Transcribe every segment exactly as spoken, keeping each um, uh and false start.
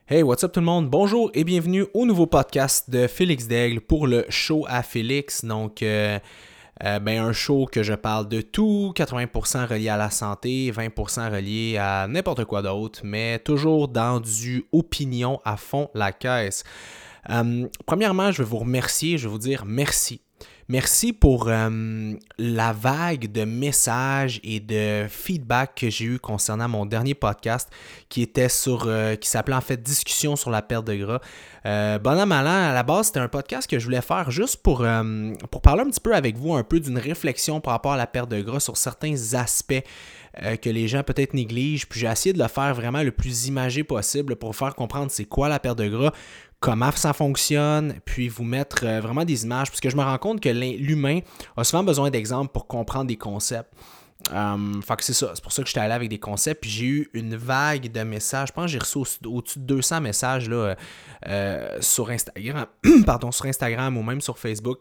Hey, what's up tout le monde? Bonjour et bienvenue au nouveau podcast de Félix Daigle pour le show à Félix. Donc, euh, euh, ben, un show que je parle de tout, quatre-vingts pour cent relié à la santé, vingt pour cent relié à n'importe quoi d'autre, mais toujours dans du opinion à fond la caisse. Euh, premièrement, je vais vous remercier, je vais vous dire merci. Merci pour euh, la vague de messages et de feedback que j'ai eu concernant mon dernier podcast qui était sur, euh, qui s'appelait en fait Discussion sur la perte de gras. Euh, bon an, mal an, à la base, c'était un podcast que je voulais faire juste pour, euh, pour parler un petit peu avec vous, un peu d'une réflexion par rapport à la perte de gras sur certains aspects euh, que les gens peut-être négligent. Puis j'ai essayé de le faire vraiment le plus imagé possible pour faire comprendre c'est quoi la perte de gras, comment ça fonctionne, puis vous mettre euh, vraiment des images, parce que je me rends compte que l'humain a souvent besoin d'exemples pour comprendre des concepts. Um, fait que c'est ça, c'est pour ça que j'étais allé avec des concepts, puis j'ai eu une vague de messages, je pense que j'ai reçu au- au-dessus de deux cents messages là, euh, sur Instagram, pardon, sur Instagram ou même sur Facebook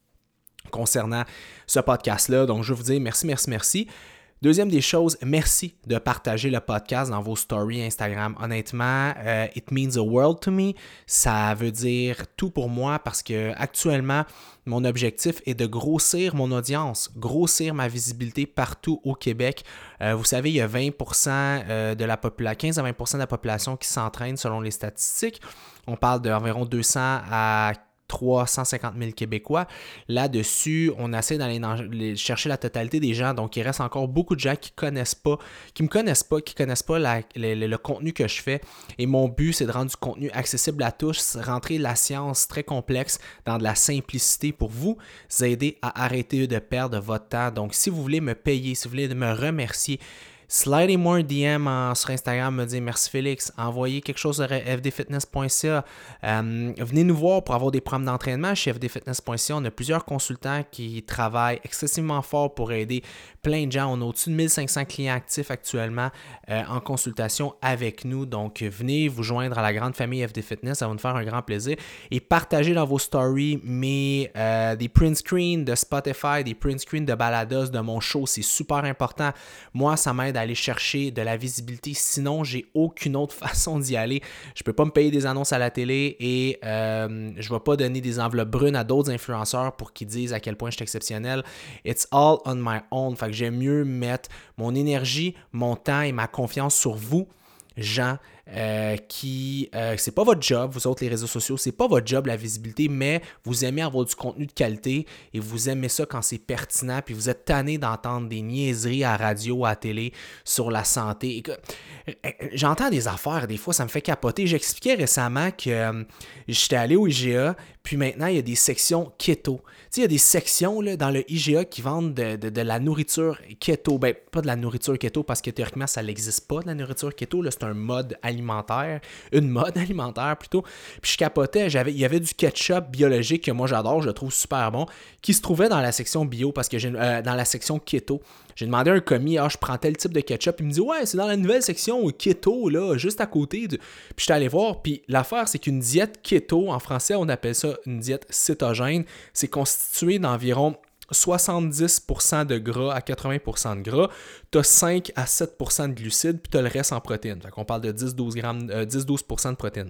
concernant ce podcast-là. Donc je veux vous dire merci, merci, merci. Deuxième des choses, merci de partager le podcast dans vos stories Instagram. Honnêtement, uh, it means a world to me. Ça veut dire tout pour moi parce que actuellement, mon objectif est de grossir mon audience, grossir ma visibilité partout au Québec. Euh, vous savez, il y a vingt pour cent de la population, quinze à vingt pour cent de la population qui s'entraîne selon les statistiques. On parle d'environ deux cents à trois cent cinquante mille Québécois. Là-dessus, on essaie d'aller dans, chercher la totalité des gens. Donc, il reste encore beaucoup de gens qui connaissent pas, qui me connaissent pas, qui connaissent pas la, le, le contenu que je fais. Et mon but, c'est de rendre du contenu accessible à tous, rentrer la science très complexe dans de la simplicité pour vous aider à arrêter de perdre votre temps. Donc, si vous voulez me payer, si vous voulez me remercier, slidez-moi un D M en, sur Instagram, me dire merci Félix, envoyez quelque chose sur f d fitness point c a. Euh, venez nous voir pour avoir des programmes d'entraînement chez f d fitness point c a. On a plusieurs consultants qui travaillent excessivement fort pour aider plein de gens. On a au-dessus de mille cinq cents clients actifs actuellement euh, en consultation avec nous. Donc, venez vous joindre à la grande famille F D Fitness, ça va nous faire un grand plaisir. Et partagez dans vos stories mes, euh, des print screens de Spotify, des print screens de Balados de mon show. C'est super important. Moi, ça m'aide d'aller chercher de la visibilité. Sinon, j'ai aucune autre façon d'y aller. Je ne peux pas me payer des annonces à la télé et euh, je ne vais pas donner des enveloppes brunes à d'autres influenceurs pour qu'ils disent à quel point je suis exceptionnel. It's all on my own. Fait que j'aime mieux mettre mon énergie, mon temps et ma confiance sur vous, gens, euh, qui, euh, c'est pas votre job, vous autres les réseaux sociaux, c'est pas votre job la visibilité, mais vous aimez avoir du contenu de qualité et vous aimez ça quand c'est pertinent, puis vous êtes tanné d'entendre des niaiseries à radio, à télé sur la santé. Et, euh, j'entends des affaires, des fois ça me fait capoter. J'expliquais récemment que euh, j'étais allé au I G A, puis maintenant il y a des sections keto. Tu sais, il y a des sections là, dans le I G A qui vendent de, de, de la nourriture keto. Ben, pas de la nourriture keto parce que théoriquement ça n'existe pas de la nourriture keto, là, c'est un mode alimentaire. alimentaire, une mode alimentaire plutôt. Puis je capotais, j'avais, il y avait du ketchup biologique que moi j'adore, je le trouve super bon, qui se trouvait dans la section bio parce que j'ai euh, dans la section keto. J'ai demandé à un commis, ah, je prends tel type de ketchup. Il me dit, ouais, c'est dans la nouvelle section keto, là, juste à côté. De... Puis j'étais allé voir. Puis l'affaire, c'est qu'une diète keto, en français, on appelle ça une diète cétogène. C'est constitué d'environ soixante-dix pour cent de gras à quatre-vingts pour cent de gras, tu as cinq à sept pour cent de glucides, puis tu as le reste en protéines. Fait qu'on parle de dix à douze pour cent de protéines.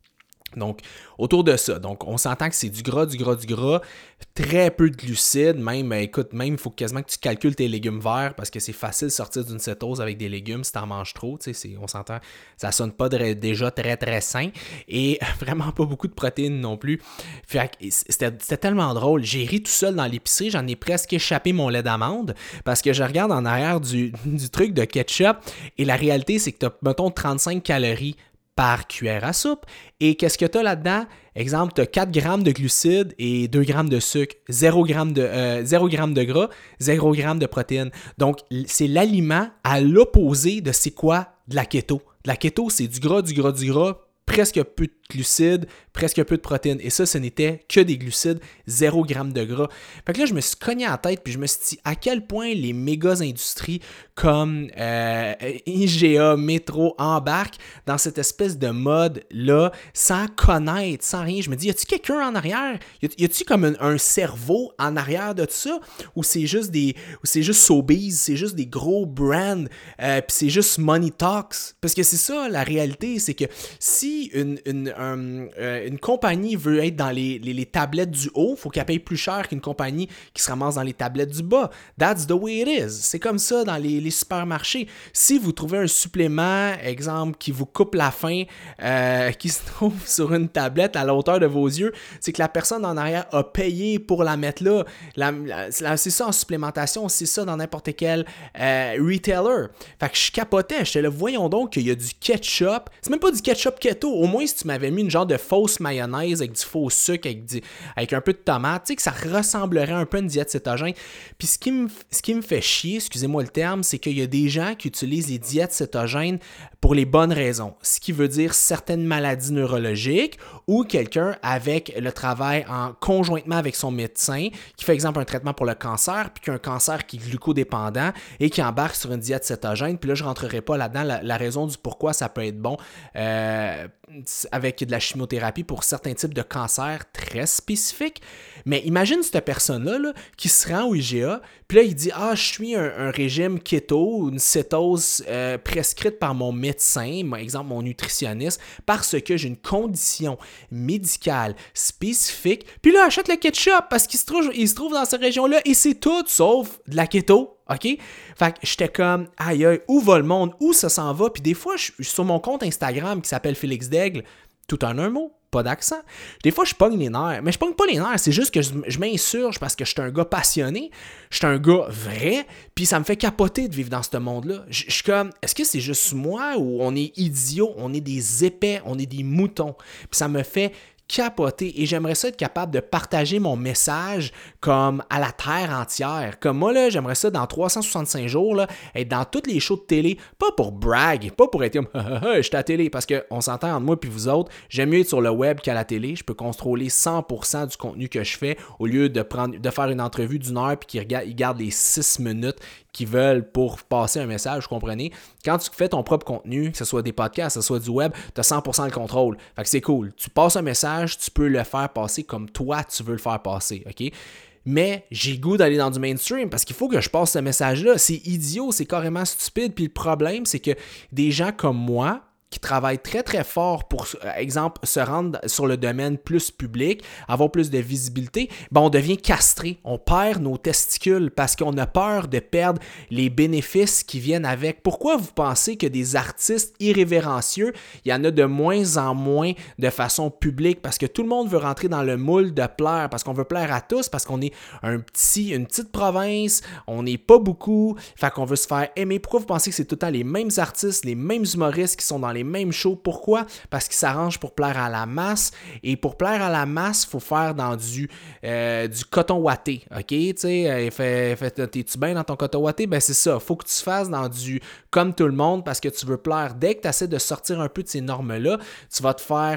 Donc, autour de ça. Donc, on s'entend que c'est du gras, du gras, du gras, très peu de glucides. Même, écoute, même, il faut quasiment que tu calcules tes légumes verts parce que c'est facile de sortir d'une cétose avec des légumes si tu en manges trop. Tu sais, c'est, on s'entend, ça sonne pas de, déjà très, très sain et vraiment pas beaucoup de protéines non plus. Fait que c'était, c'était tellement drôle. J'ai ri tout seul dans l'épicerie. J'en ai presque échappé mon lait d'amande parce que je regarde en arrière du, du truc de ketchup et la réalité, c'est que tu as, mettons, trente-cinq calories par cuillère à soupe. Et qu'est-ce que tu as là-dedans? Exemple, tu as quatre grammes de glucides et deux grammes de sucre, zéro gramme de, euh, zéro gramme de gras, zéro gramme de protéines. Donc, c'est l'aliment à l'opposé de c'est quoi? De la keto. De la keto, c'est du gras, du gras, du gras, presque peu de glucides, presque peu de protéines. Et ça, ce n'était que des glucides, zéro gramme de gras. Fait que là, je me suis cogné à la tête puis je me suis dit à quel point les méga industries comme euh, I G A, Métro embarquent dans cette espèce de mode-là sans connaître, sans rien. Je me dis, y a-tu quelqu'un en arrière? Y, a, y a-tu comme un, un cerveau en arrière de tout ça? Ou c'est juste des, ou c'est juste Sobeys, c'est juste des gros brands, euh, puis c'est juste money talks? Parce que c'est ça la réalité, c'est que si une, une, un, euh, une compagnie veut être dans les, les, les tablettes du haut, il faut qu'elle paye plus cher qu'une compagnie qui se ramasse dans les tablettes du bas. That's the way it is. C'est comme ça dans les, les supermarchés. Si vous trouvez un supplément, exemple, qui vous coupe la faim, euh, qui se trouve sur une tablette à la hauteur de vos yeux, c'est que la personne en arrière a payé pour la mettre là. La, la, c'est ça en supplémentation, c'est ça dans n'importe quel euh, retailer. Fait que je capotais, j'étais là, voyons donc qu'il y a du ketchup. C'est même pas du ketchup keto. Au moins, si tu m'avais mis une genre de fausse mayonnaise avec du faux sucre, avec, du, avec un peu de tomate, tu sais, que ça ressemblerait un peu à une diète cétogène. Puis ce qui me, ce qui me fait chier, excusez-moi le terme, c'est qu'il y a des gens qui utilisent les diètes cétogènes pour les bonnes raisons. Ce qui veut dire certaines maladies neurologiques ou quelqu'un avec le travail en conjointement avec son médecin qui fait exemple un traitement pour le cancer puis qui a un cancer qui est glucodépendant et qui embarque sur une diète cétogène. Puis là, je ne rentrerai pas là-dedans la, la raison du pourquoi ça peut être bon euh, avec de la chimiothérapie pour certains types de cancers très spécifiques. Mais imagine cette personne-là là, qui se rend au I G A, puis là, il dit « Ah, je suis un, un régime keto, une cétose euh, prescrite par mon médecin, par exemple mon nutritionniste, parce que j'ai une condition médicale spécifique. » Puis là, achète le ketchup parce qu'il se trouve, il se trouve dans cette région-là et c'est tout sauf de la keto. OK? Fait que j'étais comme, aïe aïe, où va le monde? Où ça s'en va? Puis des fois, je suis sur mon compte Instagram qui s'appelle Félix Daigle, tout en un mot, pas d'accent. Des fois, je pogne les nerfs. Mais je pogne pas les nerfs, c'est juste que je, je m'insurge parce que je suis un gars passionné, je suis un gars vrai, puis ça me fait capoter de vivre dans ce monde-là. Je, je suis comme, est-ce que c'est juste moi ou on est idiots, on est des épais, on est des moutons? Puis ça me fait capoter et j'aimerais ça être capable de partager mon message comme à la terre entière. Comme moi, là, j'aimerais ça dans trois cent soixante-cinq jours, là, être dans toutes les shows de télé, pas pour brag, pas pour être comme « je suis à la télé », parce qu'on s'entend entre moi et vous autres, j'aime mieux être sur le web qu'à la télé, je peux contrôler cent pour cent du contenu que je fais au lieu de, prendre, de faire une entrevue d'une heure puis qu'ils regardent, ils gardent les six minutes qu'ils veulent pour passer un message, vous comprenez? Quand tu fais ton propre contenu, que ce soit des podcasts, que ce soit du web, tu as cent pour cent le contrôle. Fait que c'est cool. Tu passes un message, tu peux le faire passer comme toi, tu veux le faire passer, OK? Mais j'ai le goût d'aller dans du mainstream parce qu'il faut que je passe ce message-là. C'est idiot, c'est carrément stupide. Puis le problème, c'est que des gens comme moi, qui travaillent très très fort pour, exemple, se rendre sur le domaine plus public, avoir plus de visibilité, ben on devient castré, on perd nos testicules parce qu'on a peur de perdre les bénéfices qui viennent avec. Pourquoi vous pensez que des artistes irrévérencieux, il y en a de moins en moins de façon publique parce que tout le monde veut rentrer dans le moule de plaire, parce qu'on veut plaire à tous, parce qu'on est un petit, une petite province, on n'est pas beaucoup, fait qu'on veut se faire aimer. Pourquoi vous pensez que c'est tout le temps les mêmes artistes, les mêmes humoristes qui sont dans les mêmes shows? Pourquoi? Parce qu'ils s'arrangent pour plaire à la masse. Et pour plaire à la masse, il faut faire dans du, euh, du coton ouaté. OK? Tu sais, fait, fait, t'es-tu bien dans ton coton ouaté? Ben c'est ça. Il faut que tu fasses dans du comme tout le monde parce que tu veux plaire. Dès que tu essaies de sortir un peu de ces normes-là, tu vas te faire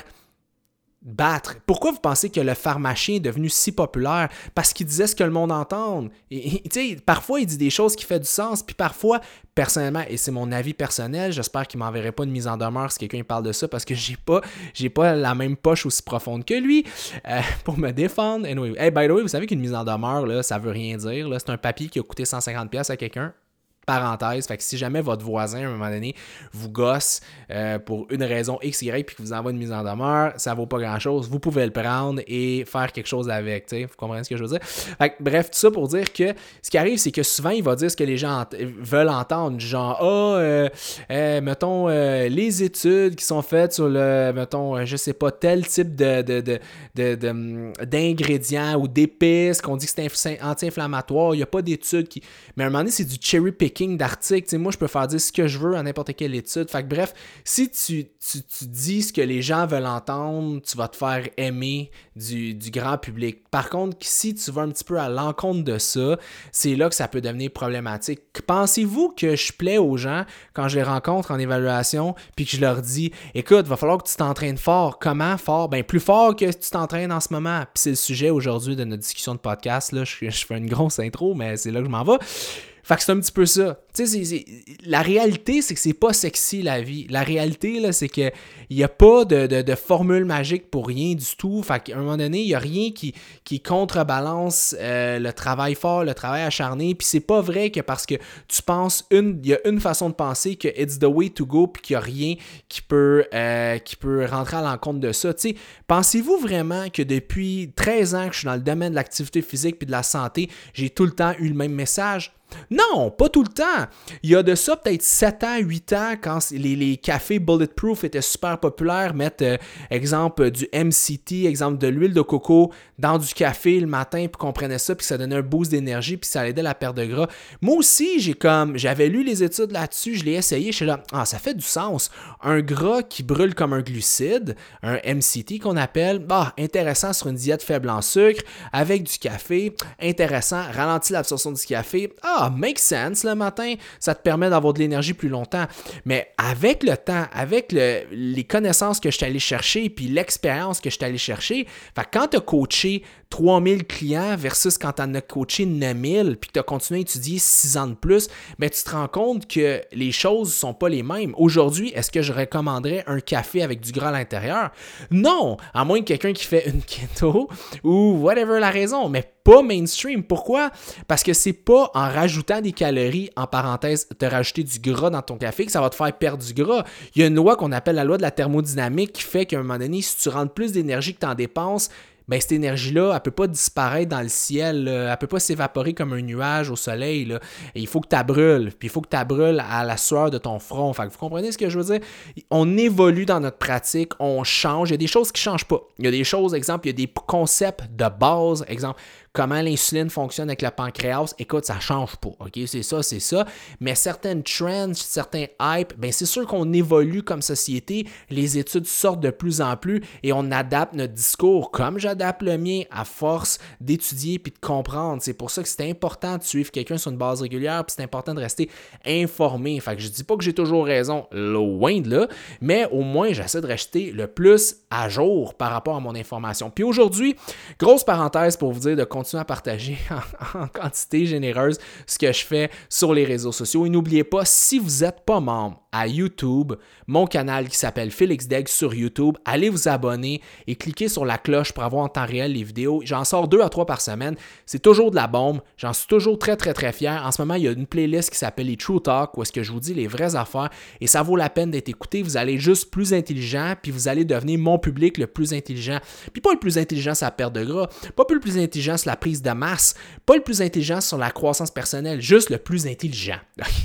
battre. Pourquoi vous pensez que le pharmacien est devenu si populaire? Parce qu'il disait ce que le monde entend. Et, et, tu sais, parfois, il dit des choses qui font du sens, puis parfois, personnellement, et c'est mon avis personnel, j'espère qu'il ne m'enverrait pas de mise en demeure si quelqu'un parle de ça, parce que j'ai pas, j'ai pas la même poche aussi profonde que lui euh, pour me défendre. Anyway, hey, by the way, vous savez qu'une mise en demeure, là, ça veut rien dire. Là, c'est un papier qui a coûté cent cinquante dollars à quelqu'un. Parenthèse, fait que si jamais votre voisin, à un moment donné, vous gosse euh, pour une raison X, Y, puis que vous envoie une mise en demeure, ça vaut pas grand-chose. Vous pouvez le prendre et faire quelque chose avec, tu sais. Vous comprenez ce que je veux dire? Fait que, bref, tout ça pour dire que ce qui arrive, c'est que souvent, il va dire ce que les gens ent- veulent entendre. Genre, ah, oh, euh, euh, mettons, euh, les études qui sont faites sur le, mettons, euh, je sais pas, tel type de, de, de, de, de, d'ingrédients ou d'épices, qu'on dit que c'est anti-inflammatoire. Il n'y a pas d'études qui... Mais à un moment donné, c'est du cherry picking d'articles. T'sais, moi, je peux faire dire ce que je veux à n'importe quelle étude. Fait que bref, si tu, tu, tu dis ce que les gens veulent entendre, tu vas te faire aimer du, du grand public. Par contre, si tu vas un petit peu à l'encontre de ça, c'est là que ça peut devenir problématique. Pensez-vous que je plais aux gens quand je les rencontre en évaluation puis que je leur dis « Écoute, il va falloir que tu t'entraînes fort. » Comment fort? Ben plus fort que tu t'entraînes en ce moment. Puis c'est le sujet aujourd'hui de notre discussion de podcast. Là. Je, je fais une grosse intro, mais c'est là que je m'en vais. Fait que c'est un petit peu ça. Tu sais, c'est, c'est, la réalité, c'est que c'est pas sexy la vie. La réalité, là, c'est qu'il n'y a pas de, de, de formule magique pour rien du tout. Fait qu'à un moment donné, il n'y a rien qui, qui contrebalance euh, le travail fort, le travail acharné. Puis c'est pas vrai que parce que tu penses une, il y a une façon de penser que it's the way to go, puis qu'il n'y a rien qui peut, euh, qui peut rentrer à l'encontre de ça. Tu sais, pensez-vous vraiment que depuis treize ans que je suis dans le domaine de l'activité physique puis de la santé, j'ai tout le temps eu le même message? Non, pas tout le temps. Il y a de ça peut-être sept ans, huit ans, quand les, les cafés Bulletproof étaient super populaires, mettre, euh, exemple, du M C T, exemple, de l'huile de coco dans du café le matin, puis qu'on prenait ça, puis ça donnait un boost d'énergie, puis ça aidait la perte de gras. Moi aussi, j'ai comme, j'avais lu les études là-dessus, je l'ai essayé, je suis là, ah, ça fait du sens. Un gras qui brûle comme un glucide, un M C T qu'on appelle, bah, intéressant sur une diète faible en sucre, avec du café, intéressant, ralentit l'absorption du café, ah, make sense le matin, ça te permet d'avoir de l'énergie plus longtemps. Mais avec le temps, avec le, les connaissances que je suis allé chercher puis l'expérience que je suis allé chercher, fait, quand tu as coaché trois mille clients versus quand tu en as coaché neuf mille puis que tu as continué à étudier six ans de plus, ben, tu te rends compte que les choses ne sont pas les mêmes. Aujourd'hui, est-ce que je recommanderais un café avec du gras à l'intérieur? Non, à moins que quelqu'un qui fait une keto ou whatever la raison, mais pas mainstream. Pourquoi? Parce que c'est pas en rajoutant des calories, en parenthèse, te rajouter du gras dans ton café que ça va te faire perdre du gras. Il y a une loi qu'on appelle la loi de la thermodynamique qui fait qu'à un moment donné, si tu rentres plus d'énergie que tu en dépenses, ben cette énergie-là, elle ne peut pas disparaître dans le ciel, là. Elle ne peut pas s'évaporer comme un nuage au soleil. Là. Et il faut que tu la brûles, puis il faut que tu la brûles à la sueur de ton front. Fait que vous comprenez ce que je veux dire? On évolue dans notre pratique, on change. Il y a des choses qui ne changent pas. Il y a des choses, exemple, il y a des concepts de base, exemple, comment l'insuline fonctionne avec le pancréas, écoute, ça ne change pas, ok? C'est ça, c'est ça. Mais certaines trends, certains hypes, bien, c'est sûr qu'on évolue comme société, les études sortent de plus en plus et on adapte notre discours, comme j'adapte le mien, à force d'étudier puis de comprendre. C'est pour ça que c'est important de suivre quelqu'un sur une base régulière, puis c'est important de rester informé. Fait que je dis pas que j'ai toujours raison, loin de là, mais au moins, j'essaie de rester le plus à jour par rapport à mon information. Puis aujourd'hui, grosse parenthèse pour vous dire de continuer à partager en, en quantité généreuse ce que je fais sur les réseaux sociaux. Et n'oubliez pas, si vous n'êtes pas membre à YouTube, mon canal qui s'appelle Félix Daigle sur YouTube, allez vous abonner et cliquez sur la cloche pour avoir en temps réel les vidéos. J'en sors deux à trois par semaine. C'est toujours de la bombe. J'en suis toujours très, très, très fier. En ce moment, il y a une playlist qui s'appelle les True Talk où est-ce que je vous dis les vraies affaires et ça vaut la peine d'être écouté. Vous allez juste plus intelligent puis vous allez devenir mon public le plus intelligent. Puis pas le plus intelligent sur la perte de gras, pas le plus intelligent sur la prise de masse, pas le plus intelligent sur la croissance personnelle, juste le plus intelligent.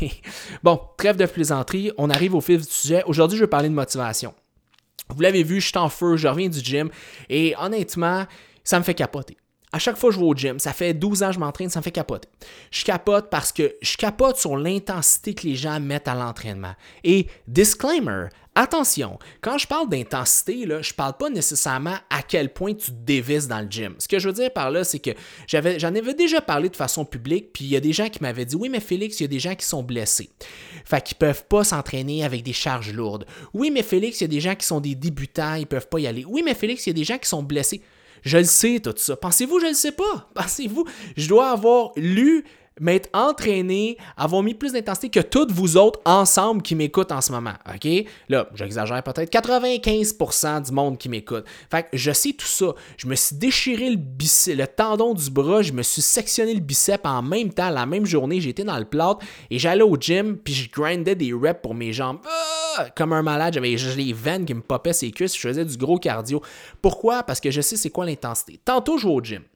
Bon, trêve de plaisanterie, on arrive au fil du sujet. Aujourd'hui, je vais parler de motivation. Vous l'avez vu, je suis en feu, je reviens du gym et honnêtement, ça me fait capoter. À chaque fois que je vais au gym, ça fait douze ans que je m'entraîne, ça me fait capoter. Je capote parce que je capote sur l'intensité que les gens mettent à l'entraînement. Et disclaimer, attention, quand je parle d'intensité, là, je ne parle pas nécessairement à quel point tu te dévisses dans le gym. Ce que je veux dire par là, c'est que j'avais, j'en avais déjà parlé de façon publique, puis il y a des gens qui m'avaient dit « Oui, mais Félix, il y a des gens qui sont blessés. Fait qu'ils ne peuvent pas s'entraîner avec des charges lourdes. Oui, mais Félix, il y a des gens qui sont des débutants, ils ne peuvent pas y aller. Oui, mais Félix, il y a des gens qui sont blessés. » Je le sais, tout ça. Pensez-vous, je ne le sais pas. Pensez-vous, je dois avoir lu, m'être entraîné, avoir mis plus d'intensité que toutes vous autres ensemble qui m'écoutent en ce moment. OK? Là, j'exagère peut-être. quatre-vingt-quinze pour cent du monde qui m'écoute. Fait que je sais tout ça. Je me suis déchiré le, bicep, le tendon du bras, je me suis sectionné le bicep en même temps, la même journée. J'étais dans le plâtre et j'allais au gym puis je grindais des reps pour mes jambes. Ah! Comme un malade, j'avais les veines qui me popaient ses cuisses, je faisais du gros cardio. Pourquoi? Parce que je sais c'est quoi l'intensité. Tantôt, je vais au gym.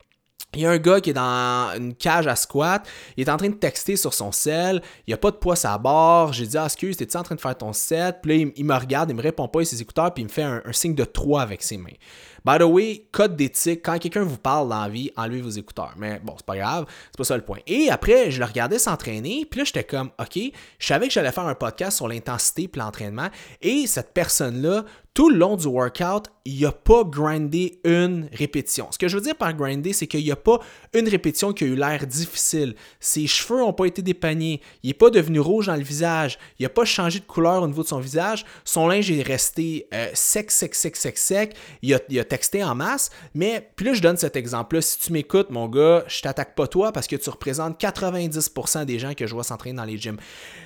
Il y a un gars qui est dans une cage à squat, il est en train de texter sur son cell, il n'y a pas de poids à la barre, j'ai dit « Ah, excuse, t'es-tu en train de faire ton set? » Puis là, il, il me regarde, il me répond pas, il a ses écouteurs, puis il me fait un, un signe de trois avec ses mains. By the way, code d'éthique, quand quelqu'un vous parle dans la vie, enlevez vos écouteurs. Mais bon, c'est pas grave, c'est pas ça le point. Et après, je le regardais s'entraîner, puis là, j'étais comme « OK, je savais que j'allais faire un podcast sur l'intensité puis l'entraînement, et cette personne-là, tout le long du workout, il n'a pas grindé une répétition. Ce que je veux dire par grinder, c'est qu'il n'y a pas une répétition qui a eu l'air difficile. Ses cheveux n'ont pas été dépeignés. Il n'est pas devenu rouge dans le visage. Il n'a pas changé de couleur au niveau de son visage. Son linge est resté euh, sec, sec, sec, sec, sec. Il a, il a texté en masse. Mais puis là, je donne cet exemple-là. Si tu m'écoutes, mon gars, je t'attaque pas toi parce que tu représentes quatre-vingt-dix pour cent des gens que je vois s'entraîner dans les gyms.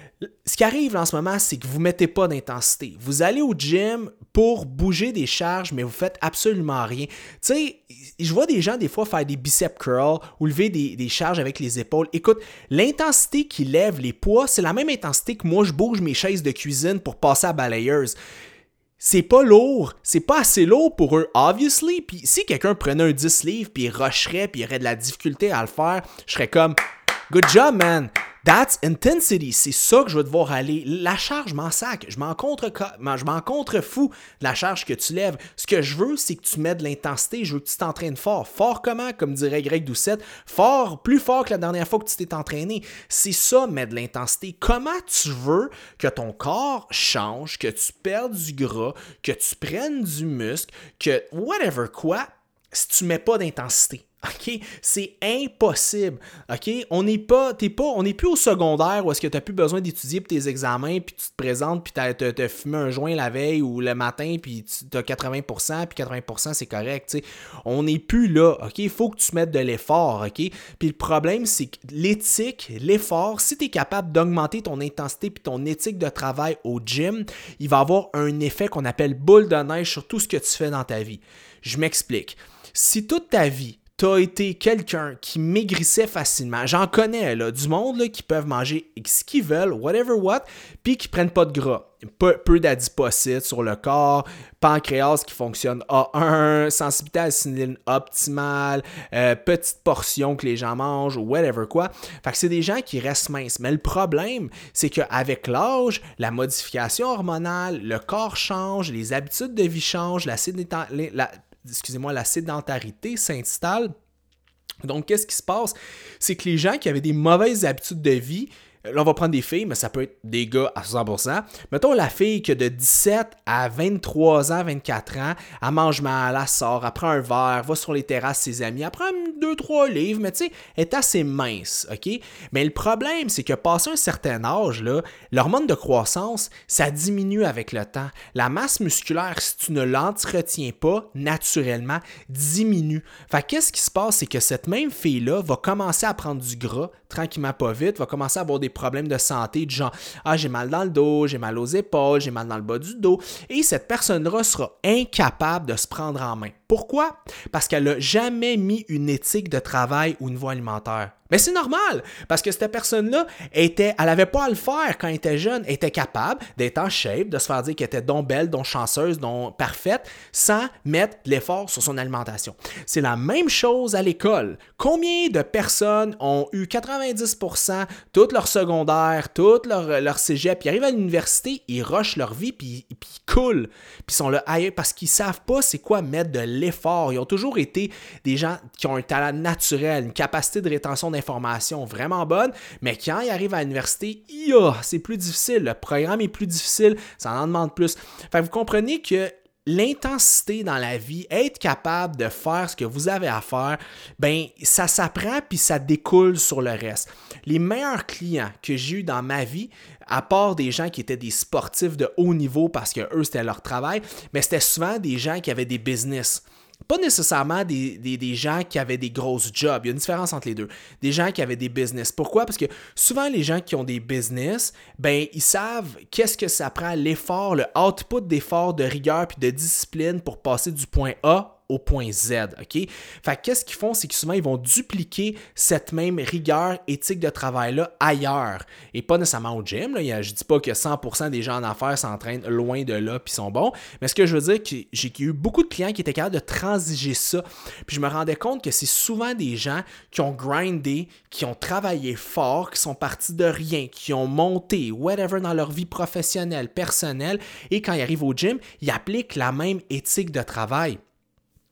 Ce qui arrive là, en ce moment, c'est que vous ne mettez pas d'intensité. Vous allez au gym pour bouger des charges, mais vous ne faites absolument rien. Tu sais, je vois des gens des fois faire des biceps curls ou lever des, des charges avec les épaules. Écoute, l'intensité qui lève les poids, c'est la même intensité que moi, je bouge mes chaises de cuisine pour passer à balayeuse. C'est pas lourd, c'est pas assez lourd pour eux, obviously. Puis si quelqu'un prenait un dix livres, puis il rusherait, puis il aurait de la difficulté à le faire, je serais comme « Good job, man! » That's intensity, c'est ça que je veux te voir aller. La charge, je m'en sac, je m'en contre, je m'en contrefous de la charge que tu lèves. Ce que je veux, c'est que tu mets de l'intensité, je veux que tu t'entraînes fort. Fort comment, comme dirait Greg Doucette? Fort, plus fort que la dernière fois que tu t'es entraîné. C'est ça, mettre de l'intensité. Comment tu veux que ton corps change, que tu perdes du gras, que tu prennes du muscle, que whatever quoi, si tu mets pas d'intensité? OK? C'est impossible. OK? On n'est pas, t'es pas, on n'est plus au secondaire où est-ce que tu n'as plus besoin d'étudier pour tes examens, puis tu te présentes, puis tu as fumé un joint la veille ou le matin, puis tu as quatre-vingts pour cent, puis quatre-vingts pour cent c'est correct. T'sais. On n'est plus là. OK? Il faut que tu mettes de l'effort. OK? Puis le problème, c'est que l'éthique, l'effort, si tu es capable d'augmenter ton intensité puis ton éthique de travail au gym, il va avoir un effet qu'on appelle boule de neige sur tout ce que tu fais dans ta vie. Je m'explique. Si toute ta vie, tu as été quelqu'un qui maigrissait facilement. J'en connais, là, du monde là, qui peuvent manger ce qu'ils veulent, whatever what, puis qui prennent pas de gras. Peu, peu d'adipocytes sur le corps, pancréas qui fonctionne A un, sensibilité à l'insuline optimale, euh, petite portion que les gens mangent ou whatever quoi. Fait que c'est des gens qui restent minces. Mais le problème, c'est qu'avec l'âge, la modification hormonale, le corps change, les habitudes de vie changent, la, la excusez-moi, la sédentarité s'installe. Donc, qu'est-ce qui se passe? C'est que les gens qui avaient des mauvaises habitudes de vie, là, on va prendre des filles, mais ça peut être des gars à cent pour cent. Mettons la fille qui a de dix-sept à vingt-trois ans, vingt-quatre ans, elle mange mal, elle sort, elle prend un verre, va sur les terrasses de ses amis, elle prend deux trois livres, mais tu sais, elle est assez mince, OK? Mais le problème, c'est que passé un certain âge, là, l'hormone de croissance, ça diminue avec le temps. La masse musculaire, si tu ne l'entretiens pas, naturellement, diminue. Fait qu'est-ce qui se passe, c'est que cette même fille-là va commencer à prendre du gras, tranquillement pas vite, va commencer à avoir des problèmes de santé du genre « Ah, j'ai mal dans le dos, j'ai mal aux épaules, j'ai mal dans le bas du dos. » Et cette personne-là sera incapable de se prendre en main. Pourquoi? Parce qu'elle n'a jamais mis une éthique de travail au niveau alimentaire. Mais c'est normal, parce que cette personne-là, était, elle n'avait pas à le faire quand elle était jeune. Elle était capable d'être en shape, de se faire dire qu'elle était donc belle, donc chanceuse, donc parfaite, sans mettre de l'effort sur son alimentation. C'est la même chose à l'école. Combien de personnes ont eu quatre-vingt-dix pour cent toute leur secondaire, toute leur, leur cégep, puis arrivent à l'université, ils rushent leur vie, puis, puis ils coulent, puis ils sont là ailleurs parce qu'ils ne savent pas c'est quoi mettre de l'effort. Ils ont toujours été des gens qui ont un talent naturel, une capacité de rétention d'informations vraiment bonne, mais quand ils arrivent à l'université, yeah, c'est plus difficile, le programme est plus difficile, ça en demande plus. Fait que vous comprenez que l'intensité dans la vie, être capable de faire ce que vous avez à faire, ben ça s'apprend puis ça découle sur le reste. Les meilleurs clients que j'ai eu dans ma vie, à part des gens qui étaient des sportifs de haut niveau parce que eux c'était leur travail, mais c'était souvent des gens qui avaient des business. Pas nécessairement des, des, des gens qui avaient des grosses jobs. Il y a une différence entre les deux. Des gens qui avaient des business. Pourquoi? Parce que souvent, les gens qui ont des business, ben ils savent qu'est-ce que ça prend, l'effort, le output d'effort, de rigueur puis de discipline pour passer du point A au point Z, OK? Fait qu'est-ce qu'ils font? C'est que souvent, ils vont dupliquer cette même rigueur éthique de travail-là ailleurs. Et pas nécessairement au gym. Là. Je ne dis pas que cent pour cent des gens en affaires s'entraînent loin de là puis sont bons. Mais ce que je veux dire, c'est que j'ai eu beaucoup de clients qui étaient capables de transiger ça. Puis je me rendais compte que c'est souvent des gens qui ont grindé, qui ont travaillé fort, qui sont partis de rien, qui ont monté, whatever, dans leur vie professionnelle, personnelle. Et quand ils arrivent au gym, ils appliquent la même éthique de travail.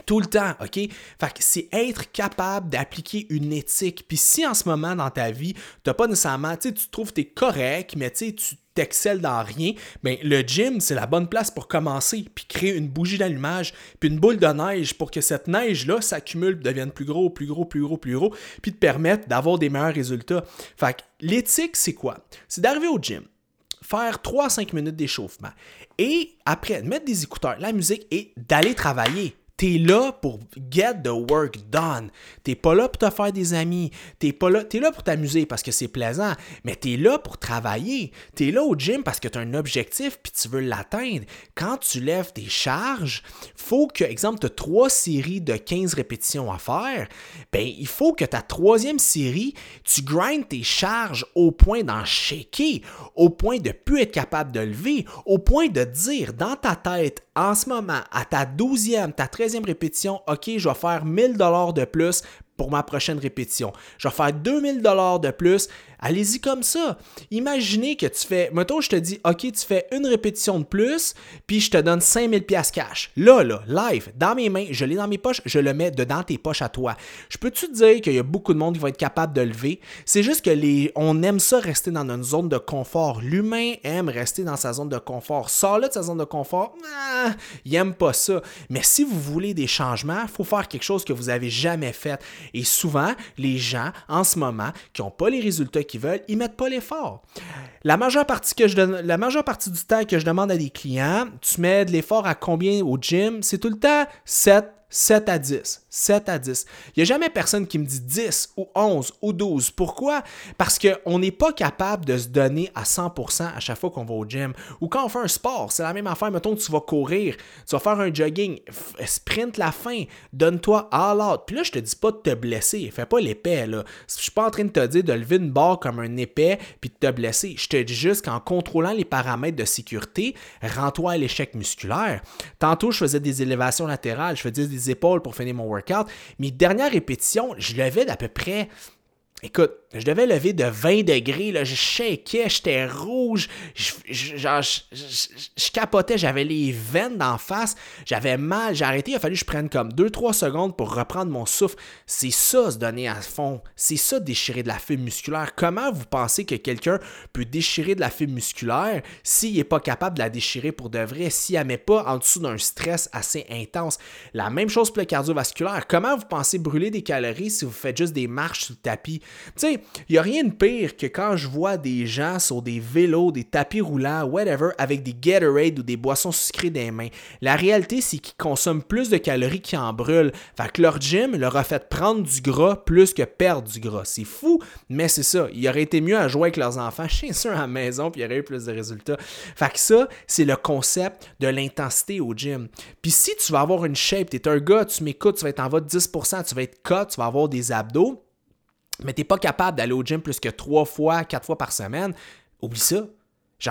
Tout le temps, OK? Fait que c'est être capable d'appliquer une éthique. Puis si en ce moment dans ta vie, t'as pas nécessairement, tu sais, tu trouves que t'es correct, mais tu sais, tu t'excelles dans rien, bien, le gym, c'est la bonne place pour commencer, puis créer une bougie d'allumage, puis une boule de neige pour que cette neige-là s'accumule, devienne plus gros, plus gros, plus gros, plus gros, puis te permettre d'avoir des meilleurs résultats. Fait que l'éthique, c'est quoi? C'est d'arriver au gym, faire trois à cinq minutes d'échauffement, et après, mettre des écouteurs, la musique, et d'aller travailler. T'es là pour get the work done. T'es pas là pour te faire des amis. T'es pas là, t'es là pour t'amuser parce que c'est plaisant, mais t'es là pour travailler. T'es là au gym parce que t'as un objectif puis tu veux l'atteindre. Quand tu lèves tes charges, faut que, exemple, t'as trois séries de quinze répétitions à faire, ben il faut que ta troisième série, tu grindes tes charges au point d'en shaker, au point de plus être capable de lever, au point de dire dans ta tête, en ce moment, à ta douzième, ta treizième répétition, OK, je vais faire mille dollars de plus pour ma prochaine répétition. Je vais faire deux mille dollars de plus. Allez-y comme ça. Imaginez que tu fais, mettons, je te dis, OK, tu fais une répétition de plus, puis je te donne cinq mille dollars cash. Là, là, live, dans mes mains, je l'ai dans mes poches, je le mets dedans tes poches à toi. Je peux-tu te dire qu'il y a beaucoup de monde qui va être capable de lever? C'est juste que les, on aime ça rester dans notre zone de confort. L'humain aime rester dans sa zone de confort. Sors-le de sa zone de confort, ah, il n'aime pas ça. Mais si vous voulez des changements, il faut faire quelque chose que vous n'avez jamais fait. Et souvent, les gens, en ce moment, qui n'ont pas les résultats qu'ils veulent, ils ne mettent pas l'effort. La majeure partie que je donne, la majeure partie du temps que je demande à des clients, tu mets de l'effort à combien au gym? C'est tout le temps sept, sept à dix. sept à dix. Il n'y a jamais personne qui me dit dix ou onze ou douze. Pourquoi? Parce qu'on n'est pas capable de se donner à cent pour cent à chaque fois qu'on va au gym. Ou quand on fait un sport, c'est la même affaire. Mettons que tu vas courir, tu vas faire un jogging, sprint la fin, donne-toi all out. Puis là, je te dis pas de te blesser. Fais pas l'épais, là. Je suis pas en train de te dire de lever une barre comme un épais puis de te blesser. Je te dis juste qu'en contrôlant les paramètres de sécurité, rends-toi à l'échec musculaire. Tantôt, je faisais des élévations latérales, je faisais des épaules pour finir mon workout. Mes dernières répétitions, je levais d'à peu près, écoute, je devais lever de vingt degrés, là, je shakais, j'étais rouge, je, je, genre, je, je, je capotais, j'avais les veines d'en face, j'avais mal, j'ai arrêté, il a fallu que je prenne comme deux trois secondes pour reprendre mon souffle. C'est ça, se donner à fond, c'est ça, déchirer de la fibre musculaire. Comment vous pensez que quelqu'un peut déchirer de la fibre musculaire s'il n'est pas capable de la déchirer pour de vrai, s'il ne la met pas en dessous d'un stress assez intense? La même chose pour le cardiovasculaire. Comment vous pensez brûler des calories si vous faites juste des marches sur le tapis? Tu sais, il n'y a rien de pire que quand je vois des gens sur des vélos, des tapis roulants, whatever, avec des Gatorade ou des boissons sucrées dans les mains. La réalité, c'est qu'ils consomment plus de calories qu'ils en brûlent. Fait que leur gym leur a fait prendre du gras plus que perdre du gras. C'est fou, mais c'est ça. Il aurait été mieux à jouer avec leurs enfants chez eux à la maison, puis il y aurait eu plus de résultats. Fait que ça, c'est le concept de l'intensité au gym. Puis si tu vas avoir une shape, tu es un gars, tu m'écoutes, tu vas être en bas de dix pour cent, tu vas être cut, tu vas avoir des abdos, mais tu n'es pas capable d'aller au gym plus que trois fois, quatre fois par semaine, oublie ça. Genre,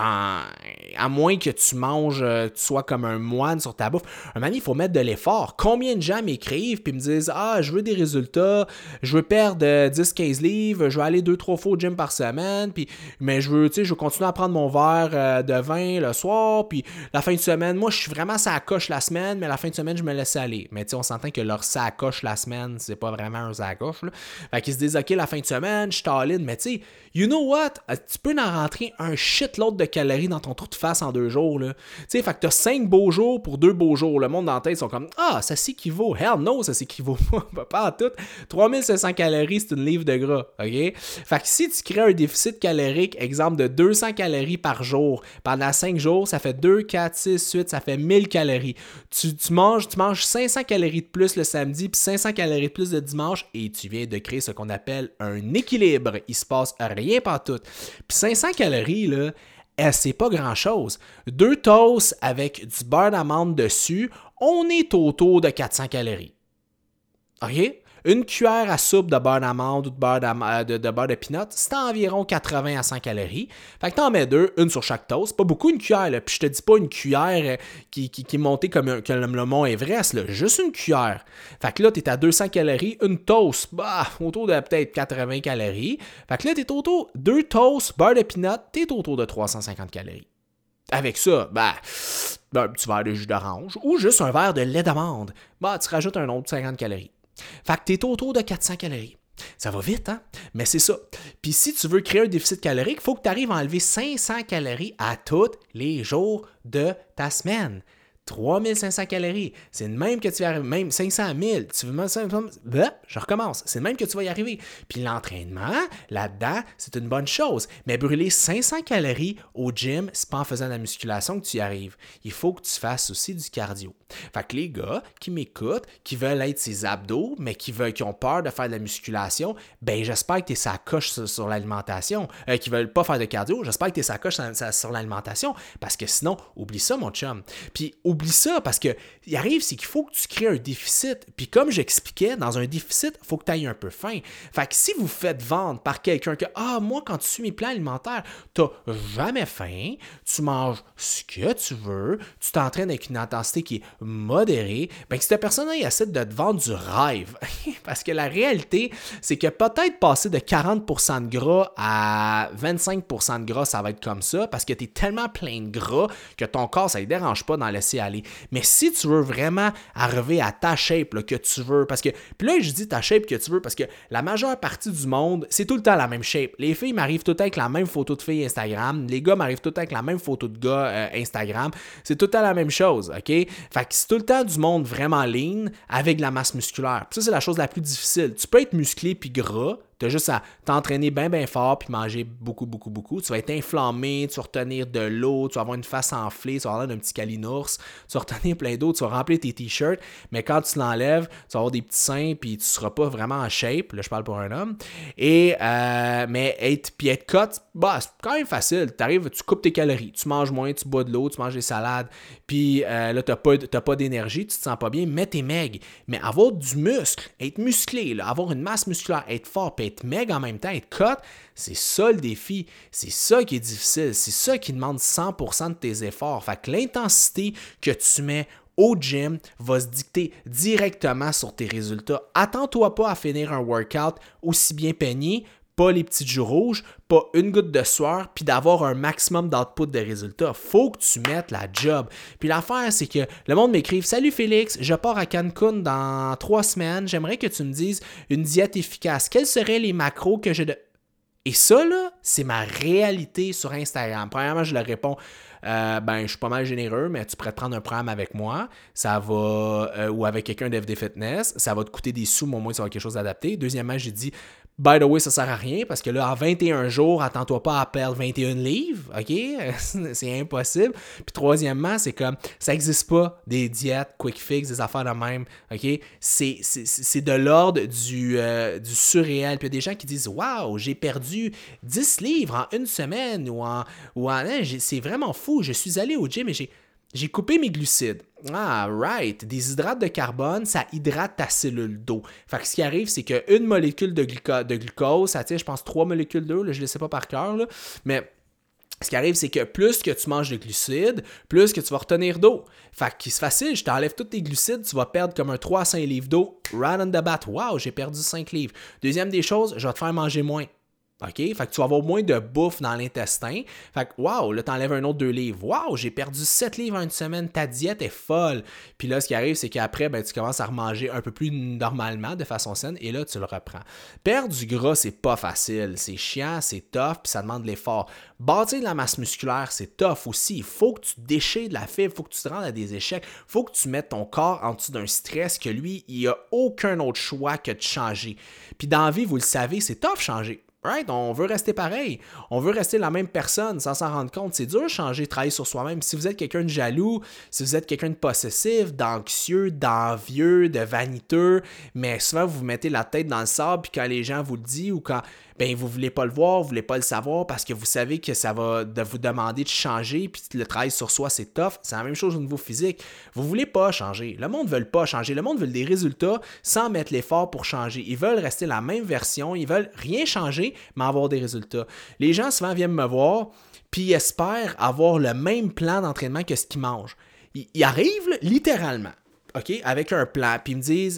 à moins que tu manges, euh, tu sois comme un moine sur ta bouffe. Un moment, il faut mettre de l'effort. Combien de gens m'écrivent et me disent « Ah, je veux des résultats, je veux perdre euh, dix à quinze livres, je veux aller deux trois fois au gym par semaine, puis, mais je veux, tu sais, je veux continuer à prendre mon verre euh, de vin le soir, puis la fin de semaine, moi, je suis vraiment ça coche la semaine, mais la fin de semaine, je me laisse aller. » Mais tu sais, on s'entend que leur ça coche la semaine, c'est pas vraiment un ça coche, là. Fait qu'ils se disent « OK, la fin de semaine, je t'all-in. » Mais tu sais, you know what? Tu peux en rentrer un shitload de calories dans ton trou de face en deux jours, là. Tu sais, fait que t'as cinq beaux jours pour deux beaux jours. Le monde dans la tête, ils sont comme « Ah, ça s'équivaut. Hell no, ça s'équivaut pas. Pas en tout. trois mille cinq cents calories, c'est une livre de gras. OK? Fait que si tu crées un déficit calorique, exemple de deux cents calories par jour, pendant cinq jours, ça fait deux, quatre, six, huit, ça fait mille calories. Tu, tu, manges, tu manges cinq cents calories de plus le samedi, puis cinq cents calories de plus le dimanche, et tu viens de créer ce qu'on appelle un équilibre. Il se passe rien pantoute. Puis cinq cents calories, là, eh, c'est pas grand-chose. Deux toasts avec du beurre d'amande dessus, on est autour de quatre cents calories. OK? Une cuillère à soupe de beurre d'amande ou de beurre, de, de beurre de peanut, c'est environ quatre-vingts à cent calories. Fait que t'en mets deux, une sur chaque toast. Pas beaucoup une cuillère, là. Puis je te dis pas une cuillère qui, qui, qui est montée comme, un, comme le mont Everest, là. Juste une cuillère. Fait que là, t'es à deux cents calories. Une toast, bah, autour de peut-être quatre-vingts calories. Fait que là, t'es autour de deux toasts, beurre de peanut, t'es autour de trois cent cinquante calories. avec ça, ben, ben, un petit verre de jus d'orange ou juste un verre de lait d'amande, ben, tu rajoutes un autre cinquante calories. Fait que t'es autour de quatre cents calories. Ça va vite, hein? Mais c'est ça. Puis si tu veux créer un déficit calorique, il faut que tu arrives à enlever cinq cents calories à tous les jours de ta semaine. trois mille cinq cents calories. C'est le même que tu vas y arriver. Même cinq cents mille. Tu veux même ça? Je recommence. C'est le même que tu vas y arriver. Puis l'entraînement, là-dedans, c'est une bonne chose. Mais brûler cinq cents calories au gym, c'est pas en faisant de la musculation que tu y arrives. Il faut que tu fasses aussi du cardio. Fait que les gars qui m'écoutent, qui veulent être ces abdos, mais qui veulent, qui ont peur de faire de la musculation, ben j'espère que tu es sa coche sur, sur l'alimentation. Euh, qui veulent pas faire de cardio, j'espère que tu es sa coche sur, sur l'alimentation. Parce que sinon, oublie ça, mon chum. Puis oublie ça, parce que il arrive, c'est qu'il faut que tu crées un déficit. Puis comme j'expliquais, dans un déficit, il faut que tu ailles un peu faim. Fait que si vous faites vendre par quelqu'un que ah, moi, quand tu suis mes plans alimentaires, tu n'as jamais faim, tu manges ce que tu veux, tu t'entraînes avec une intensité qui est modéré, bien que cette personne-là essaie de te vendre du rêve. Parce que la réalité, c'est que peut-être passer de quarante pour cent de gras à vingt-cinq pour cent de gras, ça va être comme ça, parce que tu es tellement plein de gras que ton corps, ça ne dérange pas d'en laisser aller. Mais si tu veux vraiment arriver à ta shape là, que tu veux, parce que, puis là, je dis ta shape que tu veux, parce que la majeure partie du monde, c'est tout le temps la même shape. Les filles m'arrivent tout le temps avec la même photo de filles Instagram, les gars m'arrivent tout le temps avec la même photo de gars euh, Instagram, c'est tout le temps la même chose, OK? Fait que c'est tout le temps du monde vraiment lean avec de la masse musculaire. Puis ça, c'est la chose la plus difficile. Tu peux être musclé puis gras, tu as juste à t'entraîner bien, bien fort puis manger beaucoup, beaucoup, beaucoup. Tu vas être inflammé, tu vas retenir de l'eau, tu vas avoir une face enflée, tu vas avoir l'air d'un petit calinours, tu vas retenir plein d'eau, tu vas remplir tes t-shirts, mais quand tu l'enlèves, tu vas avoir des petits seins puis tu ne seras pas vraiment en shape. Là, je parle pour un homme. Et, euh, mais être, puis être cut, bah, c'est quand même facile. Tu arrives, tu coupes tes calories, tu manges moins, tu bois de l'eau, tu manges des salades, puis euh, là, tu n'as pas, t'as pas d'énergie, tu te sens pas bien, mets tes maigres. Mais avoir du muscle, être musclé, là, avoir une masse musculaire, être fort, puis être maigre en même temps, être cut, c'est ça le défi. C'est ça qui est difficile. C'est ça qui demande cent pour cent de tes efforts. Fait que l'intensité que tu mets au gym va se dicter directement sur tes résultats. Attends-toi pas à finir un workout aussi bien peigné, pas les petits joues rouges, pas une goutte de sueur, puis d'avoir un maximum d'output de résultats. Faut que tu mettes la job. Puis l'affaire, c'est que le monde m'écrive « Salut Félix, je pars à Cancun dans trois semaines. J'aimerais que tu me dises une diète efficace. Quels seraient les macros que je... De... » Et ça, là, c'est ma réalité sur Instagram. Premièrement, je leur réponds euh, ben, je suis pas mal généreux, mais tu pourrais te prendre un programme avec moi, ça va, euh, ou avec quelqu'un d'F D Fitness, ça va te coûter des sous, mais au moins tu vas avoir quelque chose d'adapté. Deuxièmement, j'ai dit, by the way, ça sert à rien, parce que là, en vingt et un jours, attends-toi pas à perdre vingt et un livres, OK? C'est impossible. Puis troisièmement, c'est comme, ça n'existe pas des diètes, quick fix, des affaires de même, OK? C'est, c'est, c'est de l'ordre du, euh, du surréel. Puis il y a des gens qui disent, waouh, j'ai perdu dix livres en une semaine, ou en, ou en hein, c'est vraiment fou, je suis allé au gym et j'ai, j'ai coupé mes glucides. Ah, right. Des hydrates de carbone, ça hydrate ta cellule d'eau. Fait que ce qui arrive, c'est qu'une molécule de, gluco- de glucose, ça tient, je pense, trois molécules d'eau, là, je ne le sais pas par cœur, là, mais ce qui arrive, c'est que plus que tu manges de glucides, plus que tu vas retenir d'eau. Fait que c'est facile, je t'enlève tous tes glucides, tu vas perdre comme un trois à cinq livres d'eau, right on the bat. Wow, j'ai perdu cinq livres. Deuxième des choses, je vais te faire manger moins. OK? Fait que tu vas avoir moins de bouffe dans l'intestin. Fait que, wow, là, t'enlèves un autre deux livres. Wow, j'ai perdu sept livres en une semaine. Ta diète est folle. Puis là, ce qui arrive, c'est qu'après, ben, tu commences à remanger un peu plus normalement, de façon saine, et là, tu le reprends. Perdre du gras, c'est pas facile. C'est chiant, c'est tough, puis ça demande de l'effort. Bâtir de la masse musculaire, c'est tough aussi. Il faut que tu déchires de la fibre, il faut que tu te rendes à des échecs, il faut que tu mettes ton corps en dessous d'un stress que lui, il n'y a aucun autre choix que de changer. Puis dans la vie, vous le savez, c'est tough changer. Right? On veut rester pareil. On veut rester la même personne sans s'en rendre compte. C'est dur de changer, travailler sur soi-même. Si vous êtes quelqu'un de jaloux, si vous êtes quelqu'un de possessif, d'anxieux, d'envieux, de vaniteux, mais souvent vous vous mettez la tête dans le sable, puis quand les gens vous le disent ou quand ben, vous ne voulez pas le voir, vous ne voulez pas le savoir parce que vous savez que ça va de vous demander de changer, puis le travail sur soi, c'est tough. C'est la même chose au niveau physique. Vous ne voulez pas changer. Le monde ne veut pas changer. Le monde veut des résultats sans mettre l'effort pour changer. Ils veulent rester la même version. Ils veulent rien changer, mais avoir des résultats. Les gens souvent viennent me voir, puis ils espèrent avoir le même plan d'entraînement que ce qu'ils mangent. Ils, ils arrivent littéralement, OK, avec un plan, puis ils me disent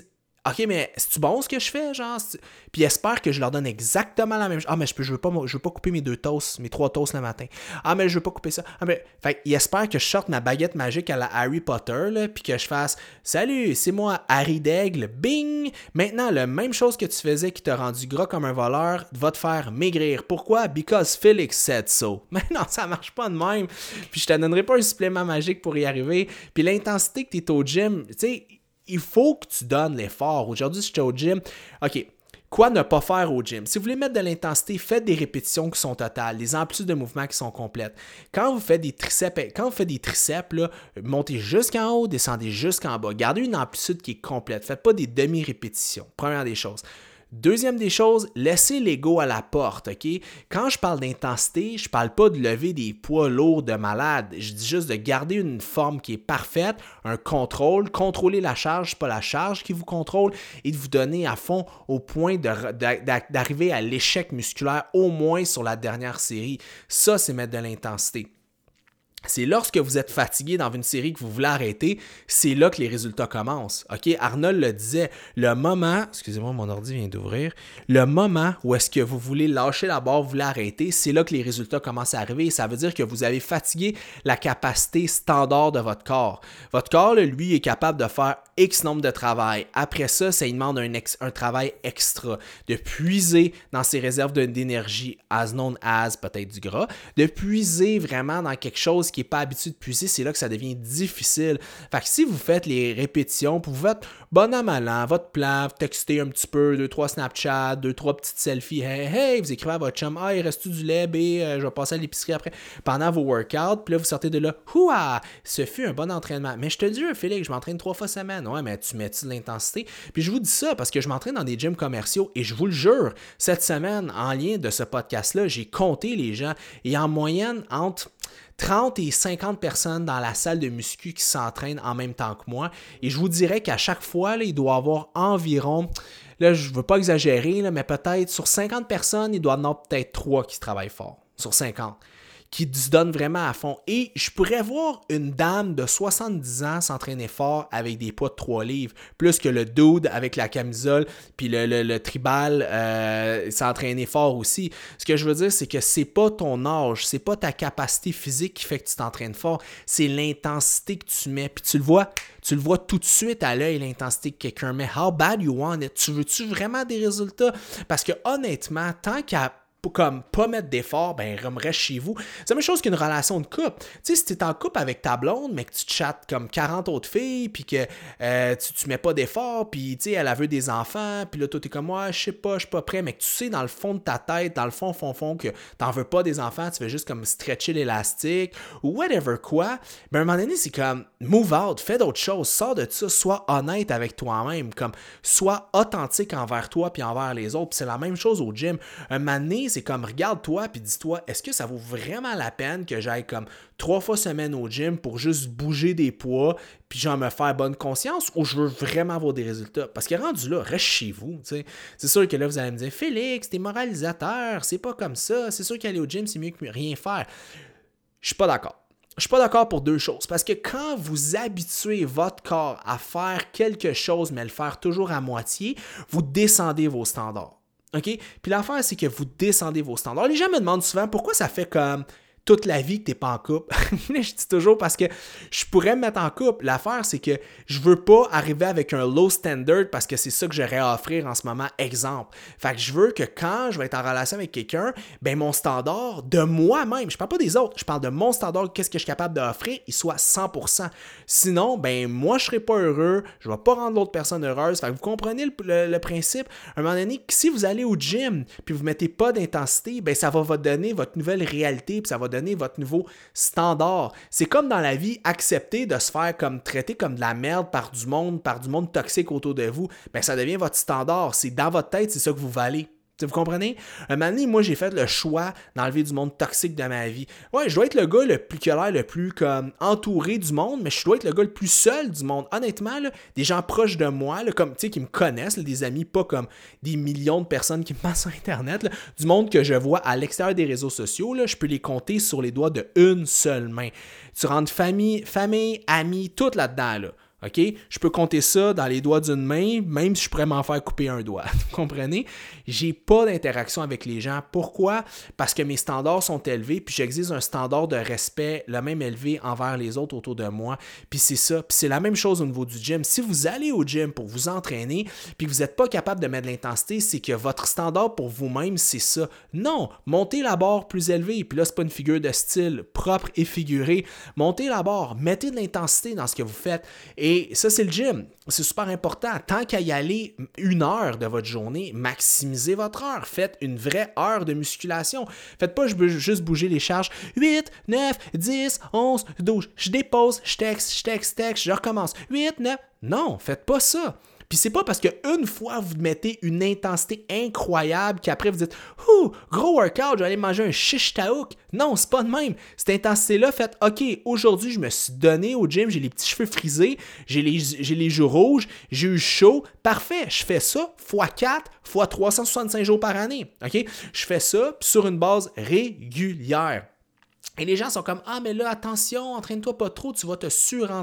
OK, mais c'est-tu bon ce que je fais, genre? C'est... Puis ils espèrent que je leur donne exactement la même chose. Ah, mais je peux, je veux pas, je veux pas couper mes deux toasts, mes trois toasts le matin. Ah, mais je veux pas couper ça. Ah, mais... Fait ils espèrent que je sorte ma baguette magique à la Harry Potter, là, puis que je fasse « Salut, c'est moi, Harry Daigle, bing! Maintenant, la même chose que tu faisais qui t'a rendu gras comme un voleur va te faire maigrir. Pourquoi? Because Felix said so. » Mais non, ça marche pas de même. Puis je te donnerai pas un supplément magique pour y arriver. Puis l'intensité que t'es au gym, tu sais, il faut que tu donnes l'effort. Aujourd'hui, si j'étais au gym, OK, quoi ne pas faire au gym? Si vous voulez mettre de l'intensité, faites des répétitions qui sont totales, des amplitudes de mouvements qui sont complètes. Quand vous faites des triceps, quand vous faites des triceps, là, montez jusqu'en haut, descendez jusqu'en bas. Gardez une amplitude qui est complète. Faites pas des demi-répétitions. Première des choses. Deuxième des choses, laissez l'ego à la porte, OK? Quand je parle d'intensité, je parle pas de lever des poids lourds de malade. Je dis juste de garder une forme qui est parfaite, un contrôle, contrôler la charge, pas la charge qui vous contrôle, et de vous donner à fond au point de, de, d'arriver à l'échec musculaire, au moins sur la dernière série. Ça, c'est mettre de l'intensité. C'est lorsque vous êtes fatigué dans une série que vous voulez arrêter, c'est là que les résultats commencent. OK? Arnold le disait, le moment, excusez-moi, mon ordi vient d'ouvrir, le moment où est-ce que vous voulez lâcher la barre, vous voulez arrêter, c'est là que les résultats commencent à arriver. Ça veut dire que vous avez fatigué la capacité standard de votre corps. Votre corps, là, lui, est capable de faire X nombre de travail. Après ça, ça lui demande un, ex- un travail extra, de puiser dans ses réserves de, d'énergie, as known as, peut-être du gras, de puiser vraiment dans quelque chose qui n'est pas habitué de puiser, c'est là que ça devient difficile. Fait que si vous faites les répétitions, puis vous faites bon à mal an, votre plan, vous textez un petit peu, deux, trois Snapchat, deux, trois petites selfies, hey, hey, vous écrivez à votre chum, ah, il reste-tu du lait, bé, euh, je vais passer à l'épicerie après, pendant vos workouts, puis là, vous sortez de là, houah, ce fut un bon entraînement. Mais je te dis, Félix, je m'entraîne trois fois semaine. Ouais, mais tu mets-tu de l'intensité? Puis je vous dis ça parce que je m'entraîne dans des gyms commerciaux et je vous le jure, cette semaine, en lien de ce podcast-là, j'ai compté les gens et en moyenne, entre trente et cinquante personnes dans la salle de muscu qui s'entraînent en même temps que moi. Et je vous dirais qu'à chaque fois, là, il doit y avoir environ, là, je ne veux pas exagérer, là, mais peut-être sur cinquante personnes, il doit y en avoir peut-être trois qui travaillent fort, sur cinquante, qui se donnent vraiment à fond. Et je pourrais voir une dame de soixante-dix ans s'entraîner fort avec des poids de trois livres, plus que le dude avec la camisole, puis le, le, le tribal euh, s'entraîner fort aussi. Ce que je veux dire, c'est que c'est pas ton âge, c'est pas ta capacité physique qui fait que tu t'entraînes fort, c'est l'intensité que tu mets. Puis tu le vois, tu le vois tout de suite à l'œil, l'intensité que quelqu'un met. How bad you want it? Tu veux-tu vraiment des résultats? Parce que honnêtement, tant qu'à pour comme pas mettre d'effort, ben reste chez vous. C'est la même chose qu'une relation de couple. Tu sais, si tu es en couple avec ta blonde, mais que tu te chattes comme quarante autres filles, puis que euh, tu, tu mets pas d'effort, puis tu sais, elle, elle veut des enfants, puis là, toi, t'es comme moi, je sais pas, je suis pas prêt, mais que tu sais dans le fond de ta tête, dans le fond, fond, fond, que t'en veux pas des enfants, tu veux juste comme stretcher l'élastique, ou whatever quoi, ben à un moment donné, c'est comme move out, fais d'autres choses, sors de ça, sois honnête avec toi-même, comme sois authentique envers toi puis envers les autres, puis c'est la même chose au gym. Un moment donné, c'est comme regarde-toi puis dis-toi, est-ce que ça vaut vraiment la peine que j'aille comme trois fois semaine au gym pour juste bouger des poids puis genre me faire bonne conscience, ou je veux vraiment avoir des résultats? Parce que rendu là, reste chez vous, tu sais. C'est sûr que là, vous allez me dire, Félix, t'es moralisateur, c'est pas comme ça, c'est sûr qu'aller au gym, c'est mieux que rien faire. Je suis pas d'accord. Je suis pas d'accord pour deux choses. Parce que quand vous habituez votre corps à faire quelque chose, mais le faire toujours à moitié, vous descendez vos standards. OK? Puis l'affaire, c'est que vous descendez vos standards. Les gens me demandent souvent pourquoi ça fait comme toute la vie que tu n'es pas en couple. Je dis toujours parce que je pourrais me mettre en couple. L'affaire, c'est que je veux pas arriver avec un low standard parce que c'est ça que j'aurais à offrir en ce moment. Exemple. Fait que je veux que quand je vais être en relation avec quelqu'un, ben mon standard de moi-même, je parle pas des autres, je parle de mon standard, qu'est-ce que je suis capable d'offrir, il soit cent pour cent. Sinon, ben moi, je serai pas heureux, je vais pas rendre l'autre personne heureuse. Fait que vous comprenez le, le, le principe. À un moment donné, si vous allez au gym puis vous mettez pas d'intensité, ben ça va vous donner votre nouvelle réalité puis ça va donner votre nouveau standard. C'est comme dans la vie, accepter de se faire comme traiter comme de la merde par du monde, par du monde toxique autour de vous, ben ça devient votre standard. C'est dans votre tête, c'est ça que vous valez. Vous comprenez? Un moment donné, moi, j'ai fait le choix d'enlever du monde toxique de ma vie. Ouais, je dois être le gars le plus qui a l'air le plus comme entouré du monde, mais je dois être le gars le plus seul du monde. Honnêtement, là, des gens proches de moi, là, comme, tu sais, qui me connaissent, là, des amis, pas comme des millions de personnes qui me passent sur Internet, là, du monde que je vois à l'extérieur des réseaux sociaux, là, je peux les compter sur les doigts de une seule main. Tu rentres famille, famille, amis, tout là-dedans, là. OK? Je peux compter ça dans les doigts d'une main, même si je pourrais m'en faire couper un doigt. Vous comprenez? J'ai pas d'interaction avec les gens. Pourquoi? Parce que mes standards sont élevés, puis j'exige un standard de respect le même élevé envers les autres autour de moi. Puis c'est ça. Puis c'est la même chose au niveau du gym. Si vous allez au gym pour vous entraîner, puis que vous n'êtes pas capable de mettre de l'intensité, c'est que votre standard pour vous-même, c'est ça. Non! Montez la barre plus élevée. Puis là, c'est pas une figure de style propre et figurée. Montez la barre. Mettez de l'intensité dans ce que vous faites. Et Et ça, c'est le gym. C'est super important. Tant qu'à y aller une heure de votre journée, maximisez votre heure. Faites une vraie heure de musculation. Faites pas juste bouger les charges. huit, neuf, dix, onze, douze. Je dépose, je texte, je texte, texte, je recommence. huit, neuf. Non, faites pas ça. Puis c'est pas parce qu'une fois vous mettez une intensité incroyable qu'après vous dites « Ouh, gros workout, je vais aller manger un shish taouk ». Non, c'est pas de même. Cette intensité-là, faites « OK, aujourd'hui, je me suis donné au gym, j'ai les petits cheveux frisés, j'ai les, j'ai les joues rouges, j'ai eu chaud. Parfait, je fais ça fois quatre, fois trois cent soixante-cinq jours par année. OK? Je fais ça sur une base régulière. Et les gens sont comme « Ah, mais là, attention, entraîne-toi pas trop, tu vas te surentraîner. »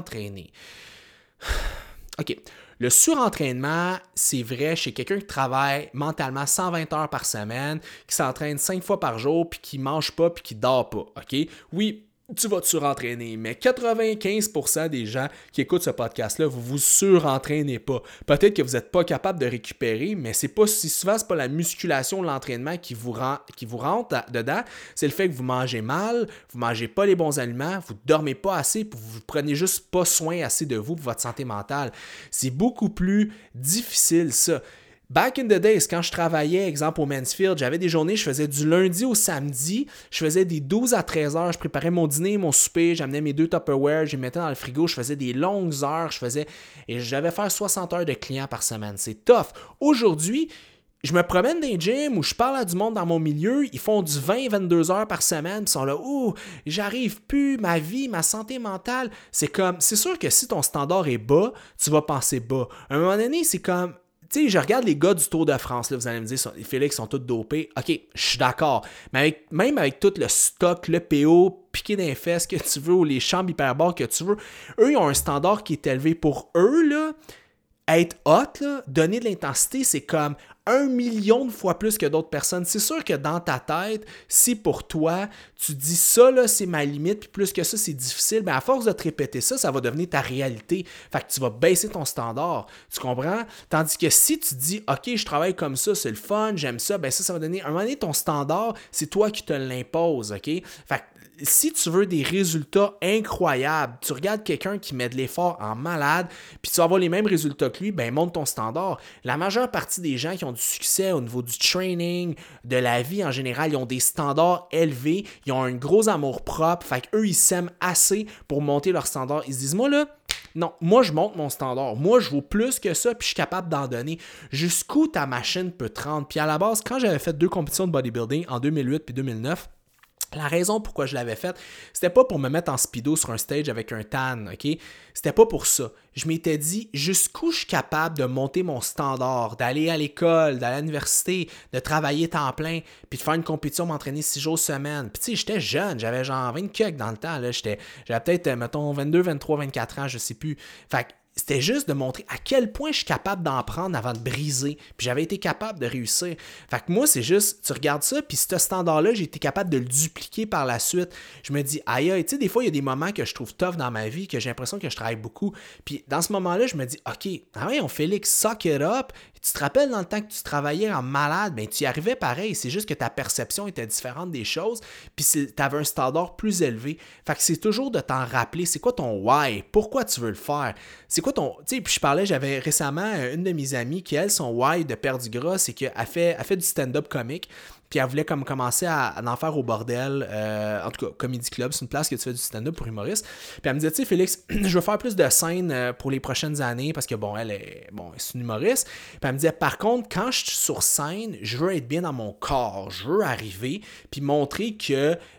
OK. Le surentraînement, c'est vrai chez quelqu'un qui travaille mentalement cent vingt heures par semaine, qui s'entraîne cinq fois par jour, puis qui ne mange pas, puis qui ne dort pas. OK? Oui, tu vas te surentraîner, mais quatre-vingt-quinze pour cent des gens qui écoutent ce podcast-là, vous vous surentraînez pas. Peut-être que vous n'êtes pas capable de récupérer, mais c'est pas si souvent, c'est pas la musculation, l'entraînement qui vous, rend, qui vous rentre dedans, c'est le fait que vous mangez mal, vous mangez pas les bons aliments, vous dormez pas assez, puis vous prenez juste pas soin assez de vous pour votre santé mentale. C'est beaucoup plus difficile, ça. Back in the days, quand je travaillais, exemple au Mansfield, j'avais des journées, je faisais du lundi au samedi, je faisais des douze à treize heures, je préparais mon dîner, mon souper, j'amenais mes deux Tupperware, je les mettais dans le frigo, je faisais des longues heures, je faisais et j'avais faire soixante heures de clients par semaine. C'est tough. Aujourd'hui, je me promène dans les gyms où je parle à du monde dans mon milieu, ils font du vingt à vingt-deux heures par semaine, ils sont là, ouh, j'arrive plus, ma vie, ma santé mentale. C'est comme, c'est sûr que si ton standard est bas, tu vas penser bas. À un moment donné, c'est comme, tu sais, je regarde les gars du Tour de France, là, vous allez me dire, les Félix sont tous dopés. OK, je suis d'accord. Mais avec, même avec tout le stock, le P O, piqué dans les fesses que tu veux, ou les chambres hyperbares que tu veux, eux, ils ont un standard qui est élevé pour eux, là. Être hot, là, donner de l'intensité, c'est comme un million de fois plus que d'autres personnes. C'est sûr que dans ta tête, si pour toi, tu dis ça, là, c'est ma limite, puis plus que ça, c'est difficile, bien à force de te répéter ça, ça va devenir ta réalité. Fait que tu vas baisser ton standard. Tu comprends? Tandis que si tu dis, OK, je travaille comme ça, c'est le fun, j'aime ça, bien ça, ça va donner, à un moment donné, ton standard, c'est toi qui te l'imposes, OK? Fait que si tu veux des résultats incroyables, tu regardes quelqu'un qui met de l'effort en malade, puis tu vas avoir les mêmes résultats que lui, ben monte ton standard. La majeure partie des gens qui ont du succès au niveau du training, de la vie en général, ils ont des standards élevés, ils ont un gros amour propre, fait qu'eux, ils s'aiment assez pour monter leur standard. Ils se disent, moi là, non, moi je monte mon standard, moi je vaux plus que ça, puis je suis capable d'en donner. Jusqu'où ta machine peut te rendre? Puis à la base, quand j'avais fait deux compétitions de bodybuilding en deux mille huit puis deux mille neuf, la raison pourquoi je l'avais faite, c'était pas pour me mettre en speedo sur un stage avec un tan, OK? C'était pas pour ça. Je m'étais dit jusqu'où je suis capable de monter mon standard, d'aller à l'école, d'aller à l'université, de travailler temps plein, puis de faire une compétition, m'entraîner six jours semaine. Puis tu sais, j'étais jeune, j'avais genre vingt quelques dans le temps, là. J'étais, j'avais peut-être, mettons, vingt-deux, vingt-trois, vingt-quatre ans, je sais plus. Fait que c'était juste de montrer à quel point je suis capable d'en prendre avant de briser. Puis j'avais été capable de réussir. Fait que moi, c'est juste, tu regardes ça, puis ce standard-là, j'ai été capable de le dupliquer par la suite. Je me dis, aïe, aïe, tu sais, des fois, il y a des moments que je trouve tough dans ma vie, que j'ai l'impression que je travaille beaucoup. Puis dans ce moment-là, je me dis, OK, ah ouais, on Félix, suck it up. Tu te rappelles dans le temps que tu travaillais en malade, ben tu y arrivais pareil. C'est juste que ta perception était différente des choses, puis tu avais un standard plus élevé. Fait que c'est toujours de t'en rappeler, c'est quoi ton why? Pourquoi tu veux le faire? C'est quoi ton... Tu sais, puis je parlais, j'avais récemment une de mes amies qui, elle, son why de perdre du gras, c'est qu'elle fait, elle fait du stand-up comique. Puis elle voulait comme commencer à, à en faire au bordel, euh, en tout cas, Comedy Club, c'est une place que tu fais du stand-up pour humoristes. Puis elle me disait, tu sais, Félix, je veux faire plus de scènes pour les prochaines années parce que, bon, elle est, bon, c'est une humoriste. Puis elle me disait, par contre, quand je suis sur scène, je veux être bien dans mon corps, je veux arriver, puis montrer que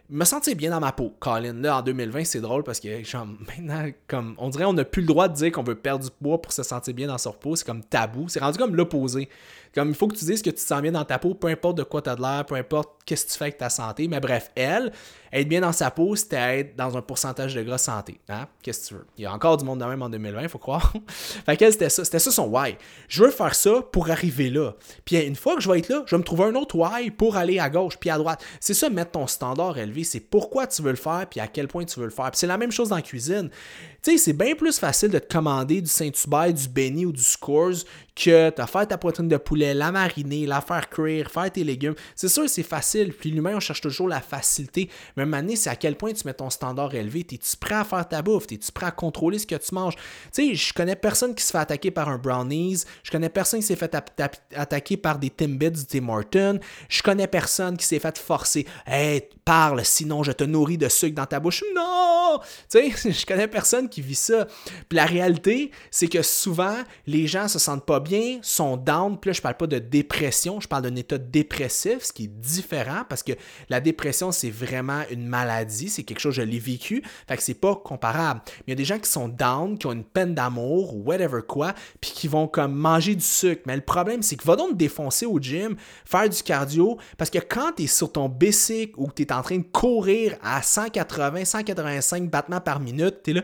me sentir bien dans ma peau. Colin, là, en deux mille vingt, c'est drôle parce que genre, maintenant, comme on dirait on n'a plus le droit de dire qu'on veut perdre du poids pour se sentir bien dans sa peau. C'est comme tabou. C'est rendu comme l'opposé. Comme il faut que tu dises que tu te sens bien dans ta peau, peu importe de quoi tu as de l'air, peu importe qu'est-ce que tu fais avec ta santé. Mais bref, elle, être bien dans sa peau, c'était être dans un pourcentage de gras santé. Hein? Qu'est-ce que tu veux? Il y a encore du monde de même en deux mille vingt, il faut croire. Fait qu'elle, c'était ça. C'était ça son why. Je veux faire ça pour arriver là. Puis une fois que je vais être là, je vais me trouver un autre why pour aller à gauche puis à droite. C'est ça, mettre ton standard élevé. C'est pourquoi tu veux le faire puis à quel point tu veux le faire. Puis c'est la même chose dans la cuisine. Tu sais, c'est bien plus facile de te commander du Saint-Hubert, du Benny ou du Scores que de faire ta poitrine de poulet, la mariner, la faire cuire, faire tes légumes. C'est sûr, c'est facile. Puis l'humain, on cherche toujours la facilité. Mais à un moment donné, c'est à quel point tu mets ton standard élevé. Es-tu prêt à faire ta bouffe? Es-tu prêt à contrôler ce que tu manges? Tu sais, je connais personne qui se fait attaquer par un brownies. Je connais personne qui s'est fait attaquer par des Timbits du Tim Hortons. Je connais personne qui s'est fait forcer. Hey, parle, sinon je te nourris de sucre dans ta bouche. Non! Tu sais, je connais personne qui vit ça. Puis la réalité, c'est que souvent, les gens se sentent pas bien, sont down. Puis là, je parle pas de dépression, je parle d'un état dépressif, ce qui est différent parce que la dépression, c'est vraiment une maladie, c'est quelque chose, je l'ai vécu, fait que c'est pas comparable. Mais il y a des gens qui sont down, qui ont une peine d'amour ou whatever quoi, puis qui vont comme manger du sucre. Mais le problème, c'est que va donc te défoncer au gym, faire du cardio, parce que quand tu es sur ton bicycle ou que tu es en train de courir à cent quatre-vingts, cent quatre-vingt-cinq battements par minute, tu es là,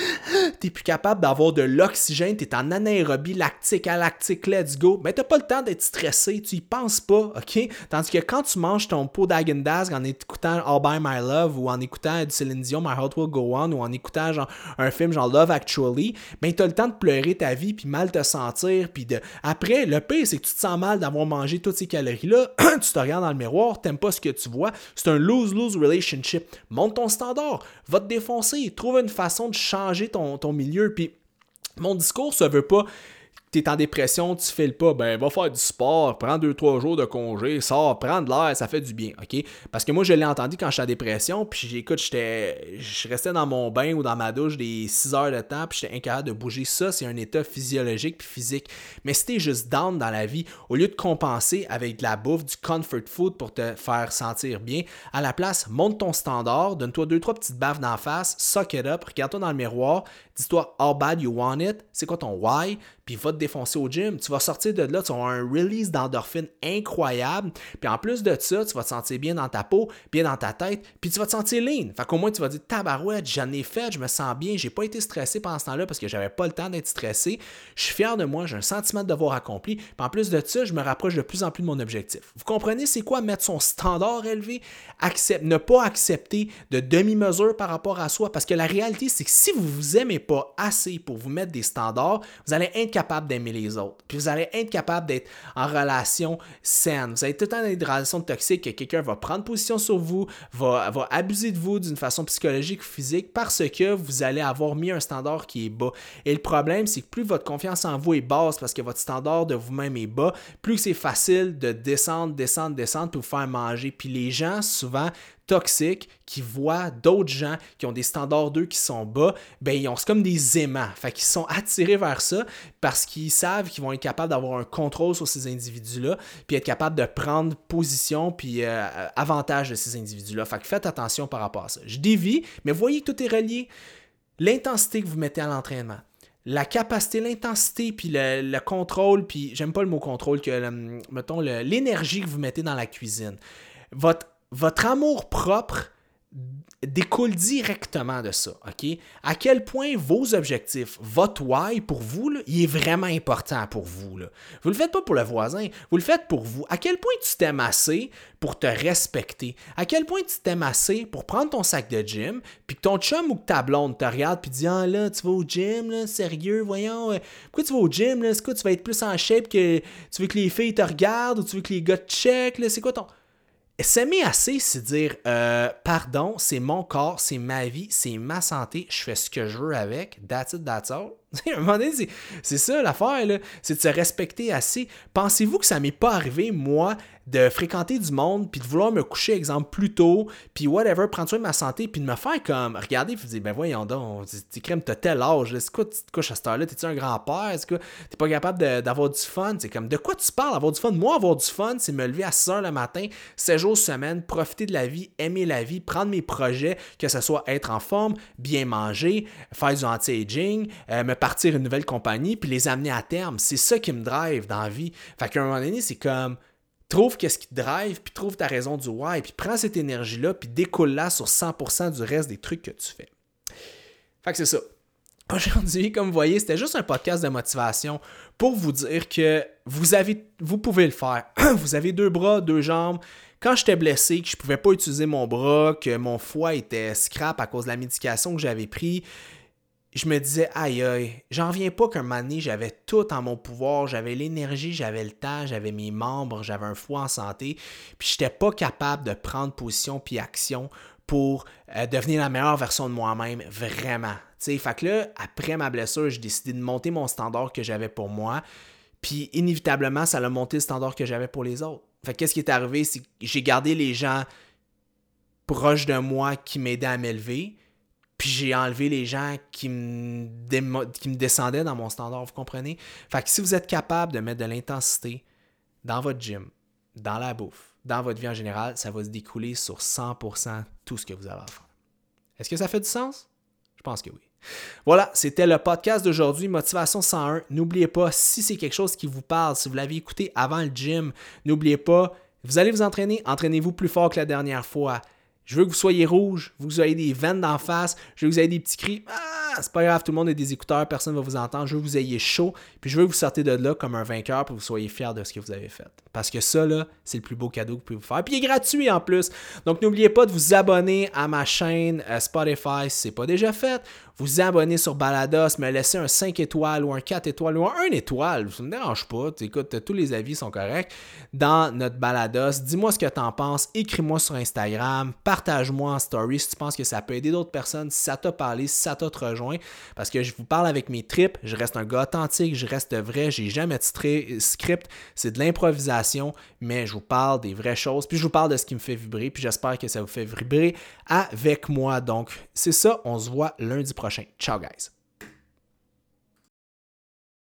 tu n'es plus capable d'avoir de l'oxygène, tu es en anaérobie lactique à lactique, let's go. Mais tu n'as pas le temps d'être stressé, tu y penses pas, OK? Tandis que quand tu manges ton pot d'Haagen-Dazs en écoutant All By My Love ou en écoutant du Céline Dion, My Heart Will Go On ou en écoutant genre un film genre Love Actually, ben tu as le temps de pleurer ta vie puis mal te sentir puis de après le pire c'est que tu te sens mal d'avoir mangé toutes ces calories là, tu te regardes dans le miroir, t'aimes pas ce que tu vois, c'est un lose-lose relationship. Monte ton standard, va te défoncer, trouve une façon de changer ton, ton milieu puis mon discours ça veut pas t'es en dépression, tu files pas, ben va faire du sport, prends deux trois jours de congé, sors, prends de l'air, ça fait du bien, OK? Parce que moi, je l'ai entendu quand j'étais en dépression, puis écoute, j'étais, je restais dans mon bain ou dans ma douche des six heures de temps, puis j'étais incapable de bouger. Ça, c'est un état physiologique puis physique. Mais si t'es juste down dans la vie, au lieu de compenser avec de la bouffe, du comfort food pour te faire sentir bien, à la place, monte ton standard, donne-toi deux trois petites baffes d'en face, suck it up, regarde-toi dans le miroir, dis-toi how bad you want it, c'est quoi ton why, puis va te défoncer au gym, tu vas sortir de là, tu vas avoir un release d'endorphine incroyable, puis en plus de ça, tu vas te sentir bien dans ta peau, bien dans ta tête, puis tu vas te sentir lean. Fait qu'au moins, tu vas dire, tabarouette, j'en ai fait, je me sens bien, j'ai pas été stressé pendant ce temps-là parce que j'avais pas le temps d'être stressé, je suis fier de moi, j'ai un sentiment de devoir accompli, puis en plus de ça, je me rapproche de plus en plus de mon objectif. Vous comprenez, c'est quoi mettre son standard élevé, Accept, ne pas accepter de demi-mesure par rapport à soi, parce que la réalité, c'est que si vous vous aimez pas assez pour vous mettre des standards, vous allez être capable d'aimer les autres. Puis vous allez être capable d'être en relation saine. Vous allez tout le temps dans des relations toxiques que quelqu'un va prendre position sur vous, va, va abuser de vous d'une façon psychologique ou physique parce que vous allez avoir mis un standard qui est bas. Et le problème, c'est que plus votre confiance en vous est basse parce que votre standard de vous-même est bas, plus c'est facile de descendre, descendre, descendre pour vous faire manger. Puis les gens, souvent, toxiques, qui voient d'autres gens qui ont des standards d'eux qui sont bas, ben ils ont, c'est comme des aimants. Fait qu'ils sont attirés vers ça parce qu'ils savent qu'ils vont être capables d'avoir un contrôle sur ces individus-là, puis être capables de prendre position puis euh, avantage de ces individus-là. Fait que faites attention par rapport à ça. Je dévie, mais voyez que tout est relié. L'intensité que vous mettez à l'entraînement, la capacité, l'intensité, puis le, le contrôle, puis j'aime pas le mot contrôle, que le, mettons le, l'énergie que vous mettez dans la cuisine. Votre Votre amour propre découle directement de ça, OK? À quel point vos objectifs, votre why pour vous, là, il est vraiment important pour vous. Là. Vous le faites pas pour le voisin, vous le faites pour vous. À quel point tu t'aimes assez pour te respecter? À quel point tu t'aimes assez pour prendre ton sac de gym, puis que ton chum ou que ta blonde te regarde puis dit « Ah là, tu vas au gym, là, sérieux, voyons, euh, pourquoi tu vas au gym, là? C'est quoi, tu vas être plus en shape que tu veux que les filles te regardent ou tu veux que les gars te checkent, là? C'est quoi ton... » S'aimer assez, c'est dire euh, pardon, c'est mon corps, c'est ma vie, c'est ma santé, je fais ce que je veux avec, that's it, that's all. À un moment donné, c'est, c'est ça l'affaire, là. C'est de se respecter assez. Pensez-vous que ça m'est pas arrivé, moi, de fréquenter du monde, puis de vouloir me coucher, exemple, plus tôt, puis whatever, prendre soin de ma santé, puis de me faire comme, regarder, puis de dire, ben voyons donc, t'es crème, t'as tel âge, là, c'est quoi, tu te couches à cette heure-là, t'es-tu un grand-père, c'est quoi, t'es pas capable de, d'avoir du fun, c'est comme, de quoi tu parles, avoir du fun? Moi, avoir du fun, c'est me lever à six heures le matin, sept jours semaine, profiter de la vie, aimer la vie, prendre mes projets, que ce soit être en forme, bien manger, faire du anti-aging, euh, me partir une nouvelle compagnie, puis les amener à terme. C'est ça qui me drive dans la vie. Fait qu'à un moment donné, c'est comme, trouve qu'est-ce qui te drive, puis trouve ta raison du why, puis prends cette énergie-là, puis découle-la sur cent pour cent du reste des trucs que tu fais. Fait que c'est ça. Aujourd'hui, comme vous voyez, c'était juste un podcast de motivation pour vous dire que vous avez, vous pouvez le faire. Vous avez deux bras, deux jambes. Quand j'étais blessé, que je ne pouvais pas utiliser mon bras, que mon foie était scrap à cause de la médication que j'avais pris, je me disais, aïe aïe, j'en reviens pas qu'un moment donné, j'avais tout en mon pouvoir, j'avais l'énergie, j'avais le temps, j'avais mes membres, j'avais un foie en santé, puis j'étais pas capable de prendre position puis action pour euh, devenir la meilleure version de moi-même, vraiment. T'sais, fait que là, après ma blessure, j'ai décidé de monter mon standard que j'avais pour moi, puis inévitablement, ça a monté le standard que j'avais pour les autres. Fait que qu'est-ce qui est arrivé, c'est que j'ai gardé les gens proches de moi qui m'aidaient à m'élever, puis j'ai enlevé les gens qui me, démo- qui me descendaient dans mon standard, vous comprenez? Fait que si vous êtes capable de mettre de l'intensité dans votre gym, dans la bouffe, dans votre vie en général, ça va se découler sur cent pour cent tout ce que vous avez à faire. Est-ce que ça fait du sens? Je pense que oui. Voilà, c'était le podcast d'aujourd'hui, Motivation cent un. N'oubliez pas, si c'est quelque chose qui vous parle, si vous l'avez écouté avant le gym, n'oubliez pas, vous allez vous entraîner, entraînez-vous plus fort que la dernière fois. Je veux que vous soyez rouge, je veux que vous ayez des veines d'en face, je veux que vous ayez des petits cris. Ah, c'est pas grave, tout le monde a des écouteurs, personne ne va vous entendre. Je veux que vous ayez chaud, puis je veux que vous sortez de là comme un vainqueur, puis que vous soyez fiers de ce que vous avez fait. Parce que ça, là, c'est le plus beau cadeau que vous pouvez vous faire. Puis il est gratuit en plus. Donc n'oubliez pas de vous abonner à ma chaîne euh, Spotify si ce n'est pas déjà fait. Vous abonner sur Balados, me laisser un cinq étoiles ou un quatre étoiles ou un un étoile. Ça ne me dérange pas. Écoute, tous les avis sont corrects. Dans notre Balados, dis-moi ce que tu en penses. Écris-moi sur Instagram. Partage-moi en story si tu penses que ça peut aider d'autres personnes, si ça t'a parlé, si ça t'a te rejoint. Parce que je vous parle avec mes tripes. Je reste un gars authentique, je reste vrai. J'ai jamais de stri- script. C'est de l'improvisation, mais je vous parle des vraies choses. Puis je vous parle de ce qui me fait vibrer. Puis j'espère que ça vous fait vibrer avec moi. Donc, c'est ça. On se voit lundi prochain. Ciao, guys.